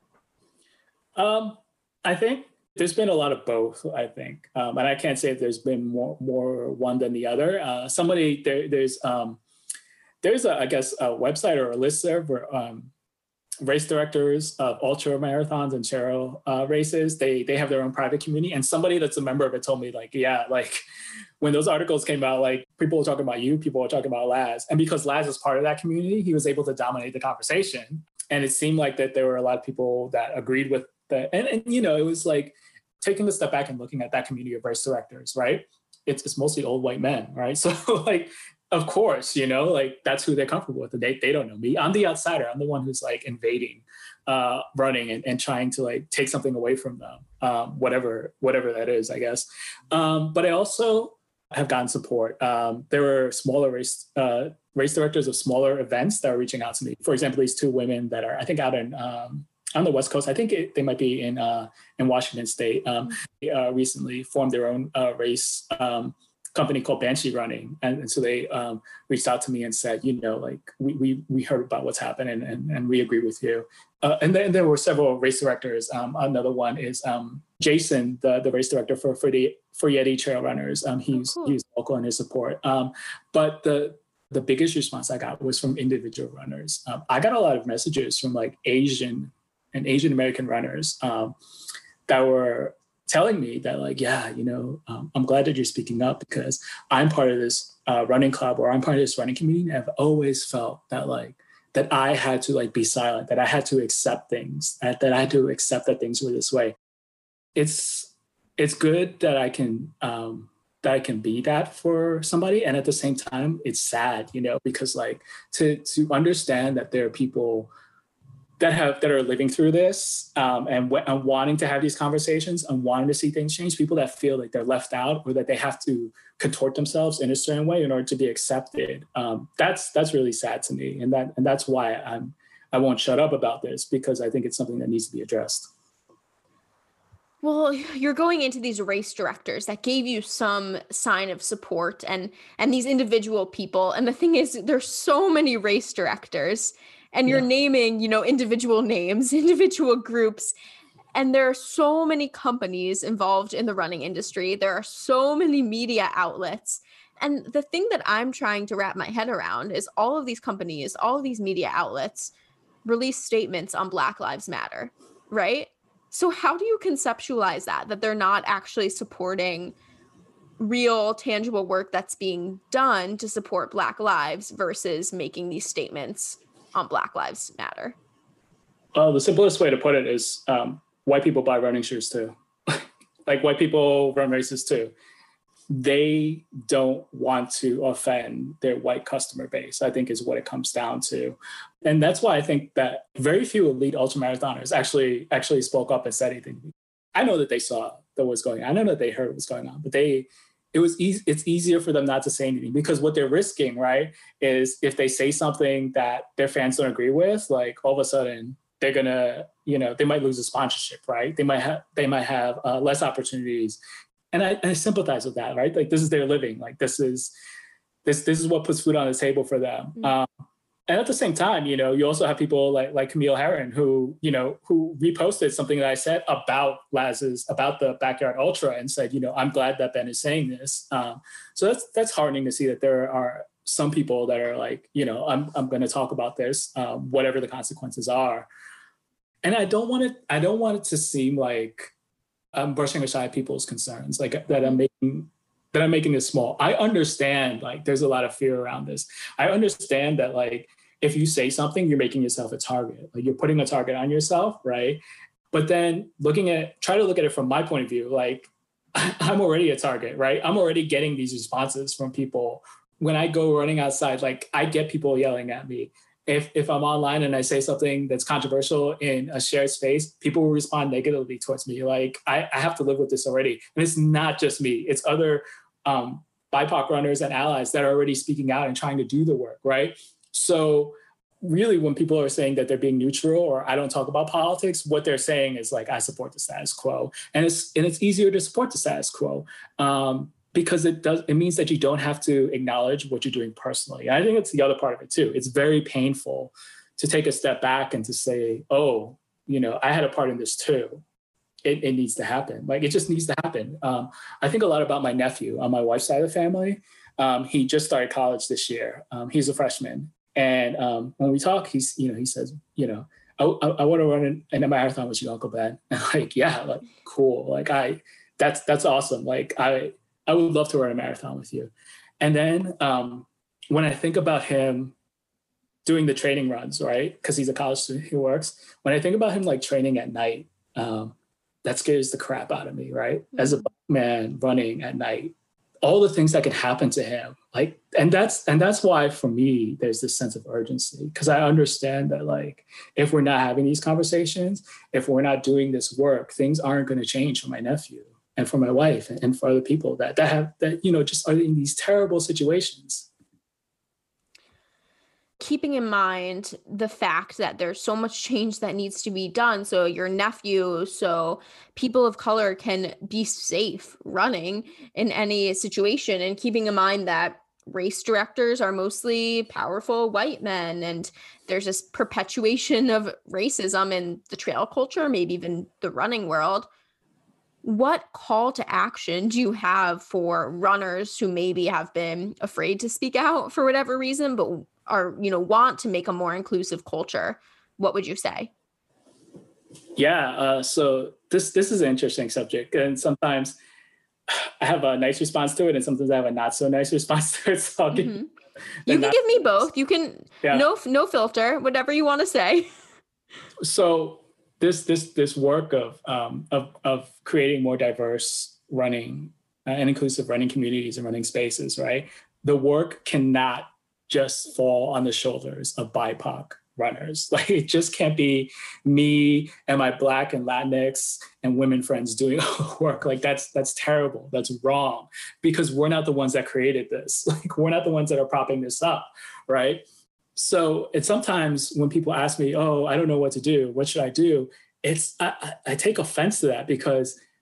Um, I think there's been a lot of both, I think. Um, and I can't say if there's been more, more one than the other. Uh, somebody, there, there's, um, there's a, I guess, a website or a listserv where, um, race directors of ultra marathons and trail uh, races, they they have their own private community. And somebody that's a member of it told me, like, yeah, like when those articles came out, like people were talking about you, people were talking about Laz. And because Laz is part of that community, he was able to dominate the conversation. And it seemed like that there were a lot of people that agreed with that. And, and you know, it was like taking a step back and looking at that community of race directors, right? It's, it's mostly old white men, right? So like, of course, you know, like that's who they're comfortable with. They they don't know me. I'm the outsider. I'm the one who's like invading, uh, running and, and trying to like take something away from them, um, whatever whatever that is, I guess. Um, but I also have gotten support. Um, there were smaller race uh, race directors of smaller events that are reaching out to me. For example, these two women that are, I think, out in um, on the West Coast. I think it, they might be in uh, in Washington State. Um, they uh, recently formed their own uh, race. Um, company called Banshee Running. And, and so they um, reached out to me and said, you know, like we we, we heard about what's happened and, and, and we agree with you. Uh, and then there were several race directors. Um, another one is um, Jason, the, the race director for, for, the, for Yeti Trail Runners. Um, he's, oh, cool. he's local in his support. Um, but the the biggest response I got was from individual runners. Um, I got a lot of messages from like Asian and Asian American runners um, that were telling me that like, yeah, you know, um, I'm glad that you're speaking up because I'm part of this uh, running club or I'm part of this running community. And I've always felt that like, that I had to like be silent, that I had to accept things, that, that I had to accept that things were this way. It's, it's good that I can, um, that I can be that for somebody. And at the same time, it's sad, you know, because like to, to understand that there are people that have that are living through this um, and, w- and wanting to have these conversations and wanting to see things change, people that feel like they're left out or that they have to contort themselves in a certain way in order to be accepted. Um, that's that's really sad to me. And that and that's why I'm I won't shut up about this because I think it's something that needs to be addressed. Well, you're going into these race directors that gave you some sign of support and and these individual people. And the thing is, there's so many race directors and you're Yeah. naming, you know, individual names, individual groups. And there are so many companies involved in the running industry. There are so many media outlets. And the thing that I'm trying to wrap my head around is all of these companies, all of these media outlets release statements on Black Lives Matter, right? So how do you conceptualize that, that they're not actually supporting real tangible work that's being done to support Black lives versus making these statements on Black Lives Matter? Well, the simplest way to put it is um, white people buy running shoes too. Like white people run races too. They don't want to offend their white customer base, I think is what it comes down to. And that's why I think that very few elite ultramarathoners actually actually spoke up and said anything. I know that they saw that was going on. I know that they heard what was going on, but they it was easy, it's easier for them not to say anything because what they're risking, right, is if they say something that their fans don't agree with, like all of a sudden they're gonna, you know, they might lose a sponsorship, right? They might have they might have uh, less opportunities. And I, I sympathize with that, right? Like this is their living. Like this is this this is what puts food on the table for them. Mm-hmm. Um, and at the same time, you know, you also have people like like Camille Herron who, you know, who reposted something that I said about Laz's, about the Backyard Ultra, and said, you know, I'm glad that Ben is saying this. Um, so that's that's heartening to see that there are some people that are like, you know, I'm I'm going to talk about this, um, whatever the consequences are. And I don't want it. I don't want it to seem like I'm brushing aside people's concerns, like that I'm making that I'm making this small. I understand, like, there's a lot of fear around this. I understand that, like, if you say something, you're making yourself a target. Like, you're putting a target on yourself, right? But then looking at, try to look at it from my point of view, like, I'm already a target, right? I'm already getting these responses from people. When I go running outside, like, I get people yelling at me. If if I'm online and I say something that's controversial in a shared space, people will respond negatively towards me. Like, I, I have to live with this already. And it's not just me. It's other um, B I P O C runners and allies that are already speaking out and trying to do the work, right? So really, when people are saying that they're being neutral or I don't talk about politics, what they're saying is like, I support the status quo. And it's and it's easier to support the status quo. Um, because it does, it means that you don't have to acknowledge what you're doing personally. And I think it's the other part of it too. It's very painful to take a step back and to say, oh, you know, I had a part in this too. It, it needs to happen. Like, it just needs to happen. Um, I think a lot about my nephew on my wife's side of the family. Um, he just started college this year. Um, he's a freshman. And um, when we talk, he's, you know, he says, you know, I, I, I want to run an, an marathon with you, Uncle Ben. And like, yeah, like, cool. Like, I, that's, that's awesome. Like, I, I would love to run a marathon with you. And then um, when I think about him doing the training runs, right? Because he's a college student who works. When I think about him like training at night, um, that scares the crap out of me, right? Mm-hmm. As a black man running at night, all the things that can happen to him, like, and that's and that's why for me there's this sense of urgency, because I understand that, like, if we're not having these conversations, if we're not doing this work, things aren't going to change for my nephew and for my wife and for other people that, that have, that, you know, just are in these terrible situations. Keeping in mind the fact that there's so much change that needs to be done. So your nephew, so people of color can be safe running in any situation, and keeping in mind that race directors are mostly powerful white men, and there's this perpetuation of racism in the trail culture, maybe even the running world. What call to action do you have for runners who maybe have been afraid to speak out for whatever reason, but are, you know, want to make a more inclusive culture? What would you say? Yeah. Uh, so this, this is an interesting subject. And sometimes I have a nice response to it, and sometimes I have a not so nice response to it. So I'll give mm-hmm. You can give me both. You can, yeah. no, no filter, whatever you want to say. So this, this, this work of, um, of, of creating more diverse running uh, and inclusive running communities and running spaces, right? The work cannot just fall on the shoulders of B I P O C runners. Like, it just can't be me and my Black and Latinx and women friends doing work. Like, that's that's terrible. That's wrong, because we're not the ones that created this. Like, we're not the ones that are propping this up, right? So it's sometimes when people ask me, oh, I don't know what to do, what should I do? It's I, I take offense to that, because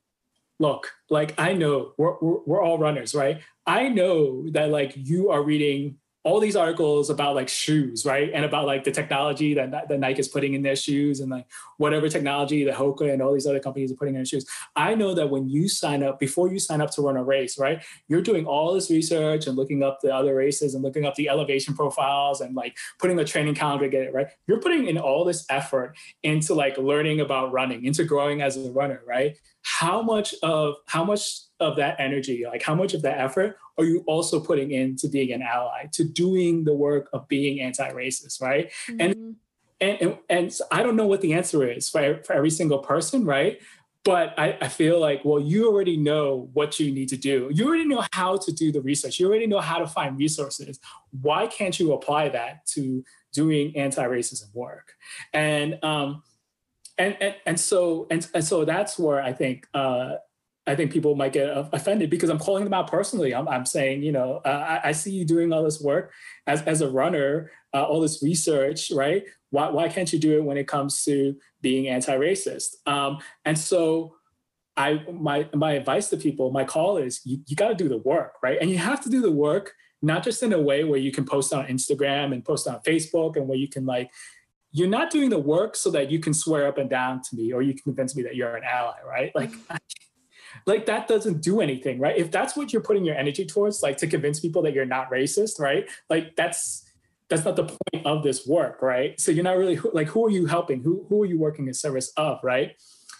look, like I know we're, we're, we're all runners, right? I know that like you are reading all these articles about like shoes, right? And about like the technology that, that Nike is putting in their shoes and like whatever technology that Hoka and all these other companies are putting in their shoes. I know that when you sign up, before you sign up to run a race, right? You're doing all this research and looking up the other races and looking up the elevation profiles and like putting the training calendar to get it right. You're putting in all this effort into like learning about running, into growing as a runner, right? How much of, how much of that energy, like how much of that effort are you also putting into being an ally, to doing the work of being anti-racist, right? Mm-hmm. And, and, and, and so I don't know what the answer is for, for every single person, right? But I, I feel like, well, you already know what you need to do. You already know how to do the research. You already know how to find resources. Why can't you apply that to doing anti-racism work? And um, and, and and so and, and so that's where I think uh, I think people might get offended because I'm calling them out personally. I'm, I'm saying, you know, uh, I, I see you doing all this work as, as a runner, uh, all this research, right? Why, why can't you do it when it comes to being anti-racist? Um, and so I my my advice to people, my call is you, you got to do the work, right? And you have to do the work, not just in a way where you can post on Instagram and post on Facebook and where you can like, you're not doing the work so that you can swear up and down to me or you can convince me that you're an ally, right? Like, mm-hmm. Like that doesn't do anything, right? If that's what you're putting your energy towards, like to convince people that you're not racist, right? Like that's that's not the point of this work, right? So you're not really like, who are you helping? Who who are you working in service of, right?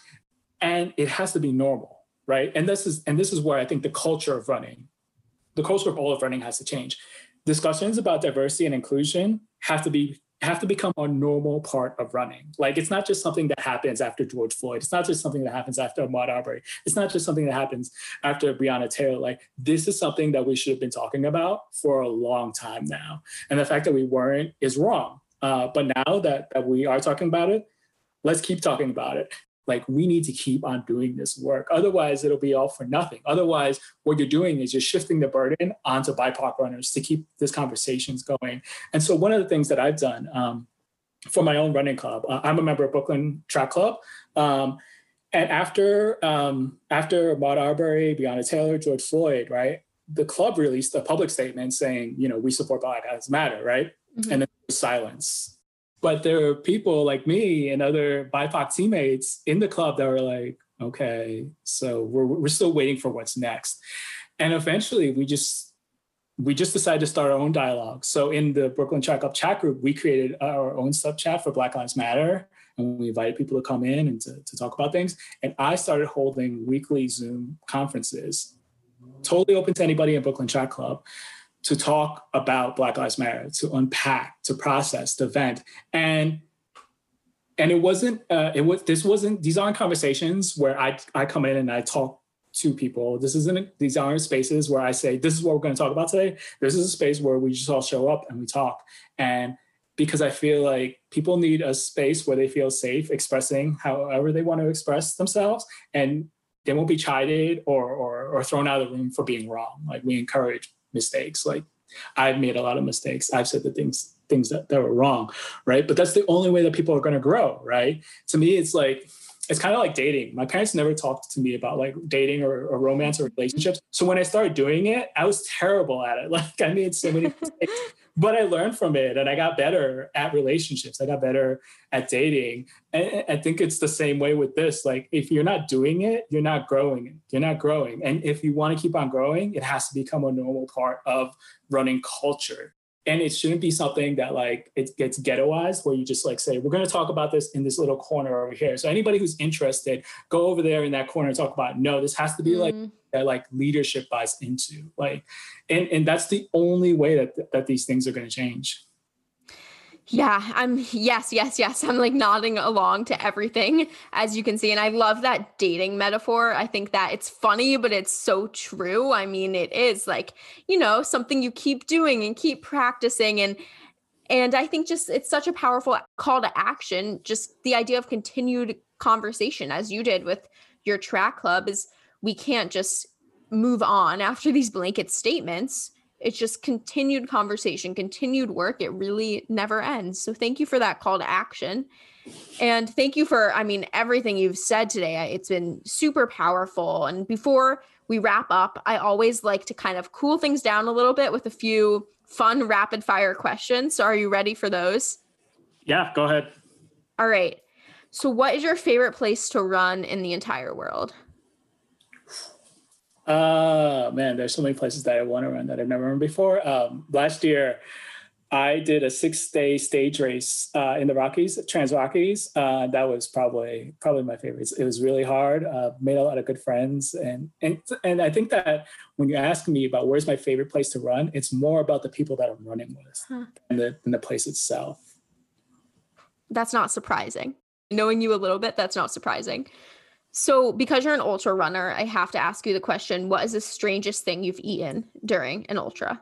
And it has to be normal, right? And this is and this is where I think the culture of running, the culture of all of running has to change. Discussions about diversity and inclusion have to be have to become a normal part of running. Like it's not just something that happens after George Floyd. It's not just something that happens after Ahmaud Arbery. It's not just something that happens after Breonna Taylor. Like this is something that we should have been talking about for a long time now. And the fact that we weren't is wrong. Uh, but now that, that we are talking about it, let's keep talking about it. Like we need to keep on doing this work. Otherwise, it'll be all for nothing. Otherwise, what you're doing is you're shifting the burden onto B I P O C runners to keep this conversations going. And so one of the things that I've done um, for my own running club, uh, I'm a member of Brooklyn Track Club. Um, and after um, after Ahmaud Arbery, Breonna Taylor, George Floyd, right, the club released a public statement saying, you know, we support Black Lives Matter, right? Mm-hmm. And then there was silence. But there are people like me and other B I P O C teammates in the club that were like, okay, so we're we're still waiting for what's next. And eventually we just we just decided to start our own dialogue. So in the Brooklyn Track Club chat group, we created our own sub chat for Black Lives Matter. And we invited people to come in and to, to talk about things. And I started holding weekly Zoom conferences, totally open to anybody in Brooklyn Track Club, to talk about Black Lives Matter, to unpack, to process, to vent. And and it wasn't, uh, it was, this wasn't, these aren't conversations where I, I come in and I talk to people. This isn't, these aren't spaces where I say, this is what we're going to talk about today. This is a space where we just all show up and we talk. And because I feel like people need a space where they feel safe expressing however they want to express themselves, and they won't be chided or, or, or thrown out of the room for being wrong. Like we encourage mistakes. Like I've made a lot of mistakes. I've said the things things that, that were wrong, right? But that's the only way that people are going to grow, right? To me, it's like, it's kind of like dating. My parents never talked to me about like dating or, or romance or relationships. So when I started doing it, I was terrible at it. Like I made so many mistakes, but I learned from it and I got better at relationships. I got better at dating. And I think it's the same way with this. Like if you're not doing it, you're not growing. You're not growing. And if you want to keep on growing, it has to become a normal part of running culture. And it shouldn't be something that like it gets ghettoized where you just like say, we're going to talk about this in this little corner over here. So anybody who's interested, go over there in that corner and talk about it. No, this has to be mm. like that like leadership buys into like, and, and that's the only way that, that these things are going to change. Yeah, I'm yes, yes, yes. I'm like nodding along to everything, as you can see. And I love that dating metaphor. I think that it's funny, but it's so true. I mean, it is like, you know, something you keep doing and keep practicing. And and I think just it's such a powerful call to action. Just the idea of continued conversation, as you did with your track club, is we can't just move on after these blanket statements. It's just continued conversation, continued work. It really never ends. So thank you for that call to action. And thank you for, I mean, everything you've said today. It's been super powerful. And before we wrap up, I always like to kind of cool things down a little bit with a few fun rapid fire questions. So are you ready for those? Yeah, go ahead. All right. So what is your favorite place to run in the entire world? Uh, man, there's so many places that I want to run that I've never run before. Um, last year, I did a six-day stage race uh, in the Rockies, Trans Rockies. Uh, that was probably probably my favorite. It was really hard. Uh, made a lot of good friends, and and and I think that when you ask me about where's my favorite place to run, it's more about the people that I'm running with huh. than the than the place itself. That's not surprising. Knowing you a little bit, that's not surprising. So because you're an ultra runner, I have to ask you the question, what is the strangest thing you've eaten during an ultra?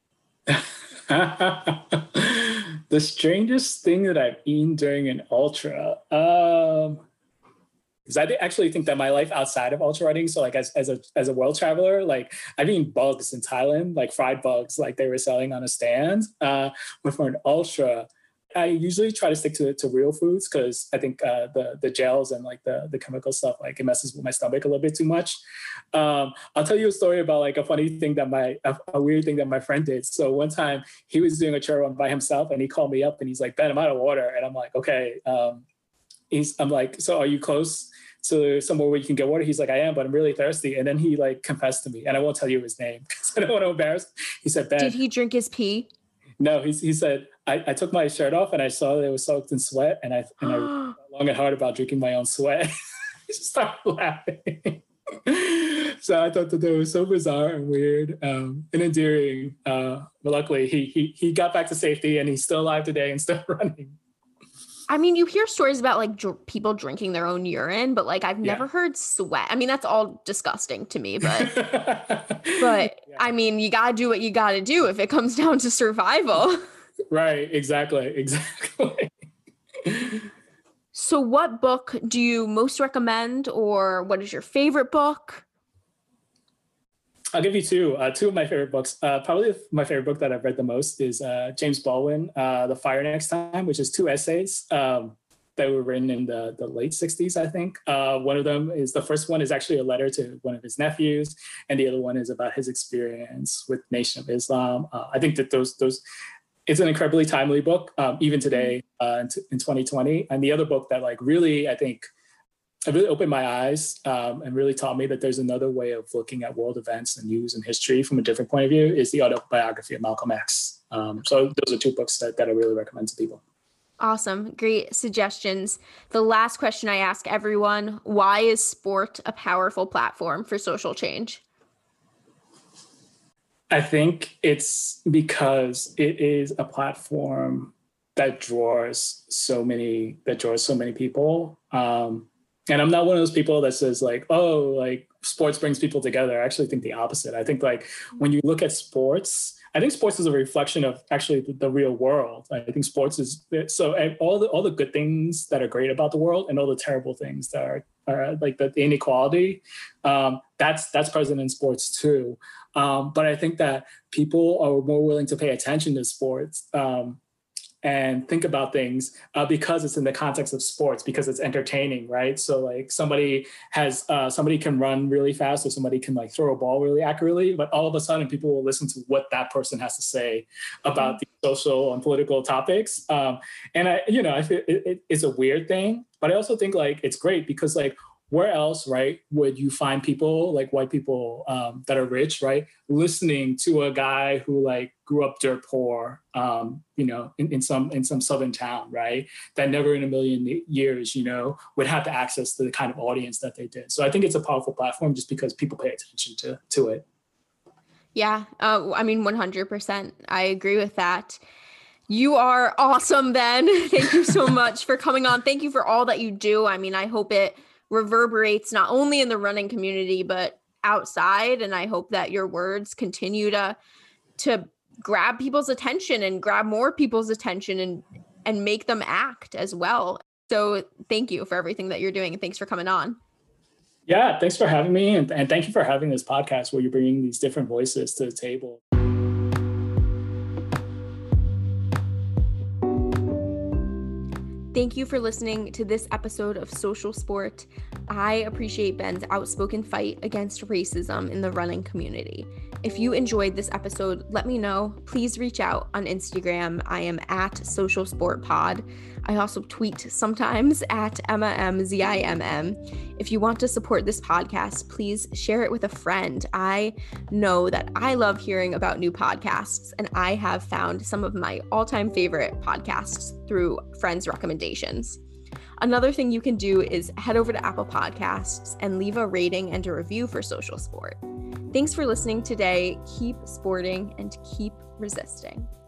The strangest thing that I've eaten during an ultra, um, because I actually think that my life outside of ultra running, so like as, as a as a world traveler, like I've eaten bugs in Thailand, like fried bugs, like they were selling on a stand. Uh, but for an ultra, I usually try to stick to, to real foods because I think uh, the the gels and like the the chemical stuff, like it messes with my stomach a little bit too much. Um, I'll tell you a story about like a funny thing that my, a, a weird thing that my friend did. So one time he was doing a trail run by himself and he called me up and he's like, Ben, I'm out of water. And I'm like, okay. Um, he's, I'm like, so are you close to somewhere where you can get water? He's like, I am, but I'm really thirsty. And then he like confessed to me, and I won't tell you his name because I don't want to embarrass him. He said, Ben. Did he drink his pee? No, he, he said, I, I took my shirt off and I saw that it was soaked in sweat, and I and I thought long and hard about drinking my own sweat. He just started laughing. So I thought that that was so bizarre and weird um, and endearing. Uh, but luckily, he he he got back to safety, and he's still alive today and still running. I mean, you hear stories about like dr- people drinking their own urine, but like I've never yeah. heard sweat. I mean, that's all disgusting to me, but but yeah. I mean, you got to do what you got to do if it comes down to survival. Right. Exactly. Exactly. So what book do you most recommend, or what is your favorite book? I'll give you two. Uh, two of my favorite books. Uh, probably my favorite book that I've read the most is uh, James Baldwin, uh, The Fire Next Time, which is two essays um, that were written in the, the late sixties, I think. Uh, one of them is, the first one is actually a letter to one of his nephews, and the other one is about his experience with Nation of Islam. Uh, I think that those, those, it's an incredibly timely book, um, even today uh, in, t- in twenty twenty. And the other book that like really, I think, it really opened my eyes um, and really taught me that there's another way of looking at world events and news and history from a different point of view is the autobiography of Malcolm X. Um, so those are two books that, that I really recommend to people. Awesome. Great suggestions. The last question I ask everyone, why is sport a powerful platform for social change? I think it's because it is a platform that draws so many, that draws so many people. Um, And I'm not one of those people that says like, oh, like sports brings people together. I actually think the opposite. I think like when you look at sports, I think sports is a reflection of actually the, the real world. I think sports is, so all the all the good things that are great about the world and all the terrible things that are, are like the, the inequality, um, that's that's present in sports too. Um, but I think that people are more willing to pay attention to sports um, and think about things uh, because it's in the context of sports, because it's entertaining, right? So like somebody has, uh, somebody can run really fast or somebody can like throw a ball really accurately, but all of a sudden people will listen to what that person has to say about the social and political topics. Um, and I, you know, I feel it, it, it's a weird thing, but I also think like it's great because like, where else, right, would you find people like white people um, that are rich, right, listening to a guy who like grew up dirt poor, um, you know, in, in some in some southern town, right, that never in a million years, you know, would have the access to the kind of audience that they did. So I think it's a powerful platform just because people pay attention to to it. Yeah, uh, I mean, one hundred percent. I agree with that. You are awesome, Ben. Thank you so much for coming on. Thank you for all that you do. I mean, I hope it reverberates not only in the running community, but outside. And I hope that your words continue to, to grab people's attention and grab more people's attention and, and make them act as well. So thank you for everything that you're doing. And thanks for coming on. Yeah, thanks for having me. And, and thank you for having this podcast where you're bringing these different voices to the table. Thank you for listening to this episode of Social Sport. I appreciate Ben's outspoken fight against racism in the running community. If you enjoyed this episode, let me know. Please reach out on Instagram. I am at Social Sport Pod. I also tweet sometimes at Emma M Z I M M. If you want to support this podcast, please share it with a friend. I know that I love hearing about new podcasts, and I have found some of my all-time favorite podcasts through friends' recommendations. Another thing you can do is head over to Apple Podcasts and leave a rating and a review for Social Sport. Thanks for listening today. Keep sporting and keep resisting.